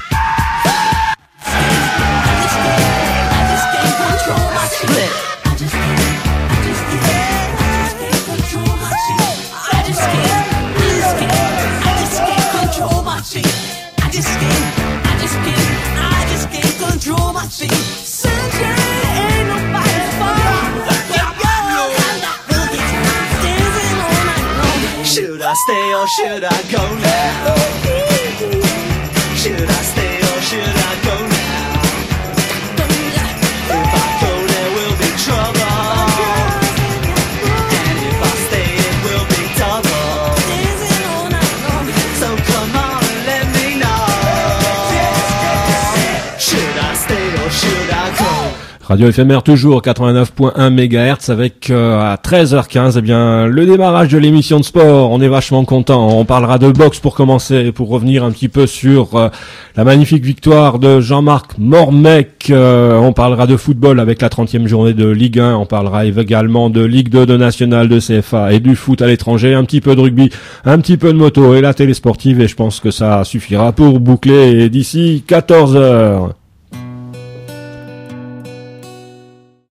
Should I stay or should I go now? Should I stay or should I go now? If I go there will be trouble, Radio éphémère toujours quatre-vingt-neuf point un mégahertz avec euh, à treize heures quinze, eh bien le démarrage de l'émission de sport. On est vachement content. On parlera de boxe pour commencer, pour revenir un petit peu sur euh, la magnifique victoire de Jean-Marc Mormec. Euh, on parlera de football avec la trentième journée de Ligue un. On parlera également de Ligue deux, de National, de C F A et du foot à l'étranger. Un petit peu de rugby, un petit peu de moto et la télé sportive. Et je pense que ça suffira pour boucler d'ici quatorze heures.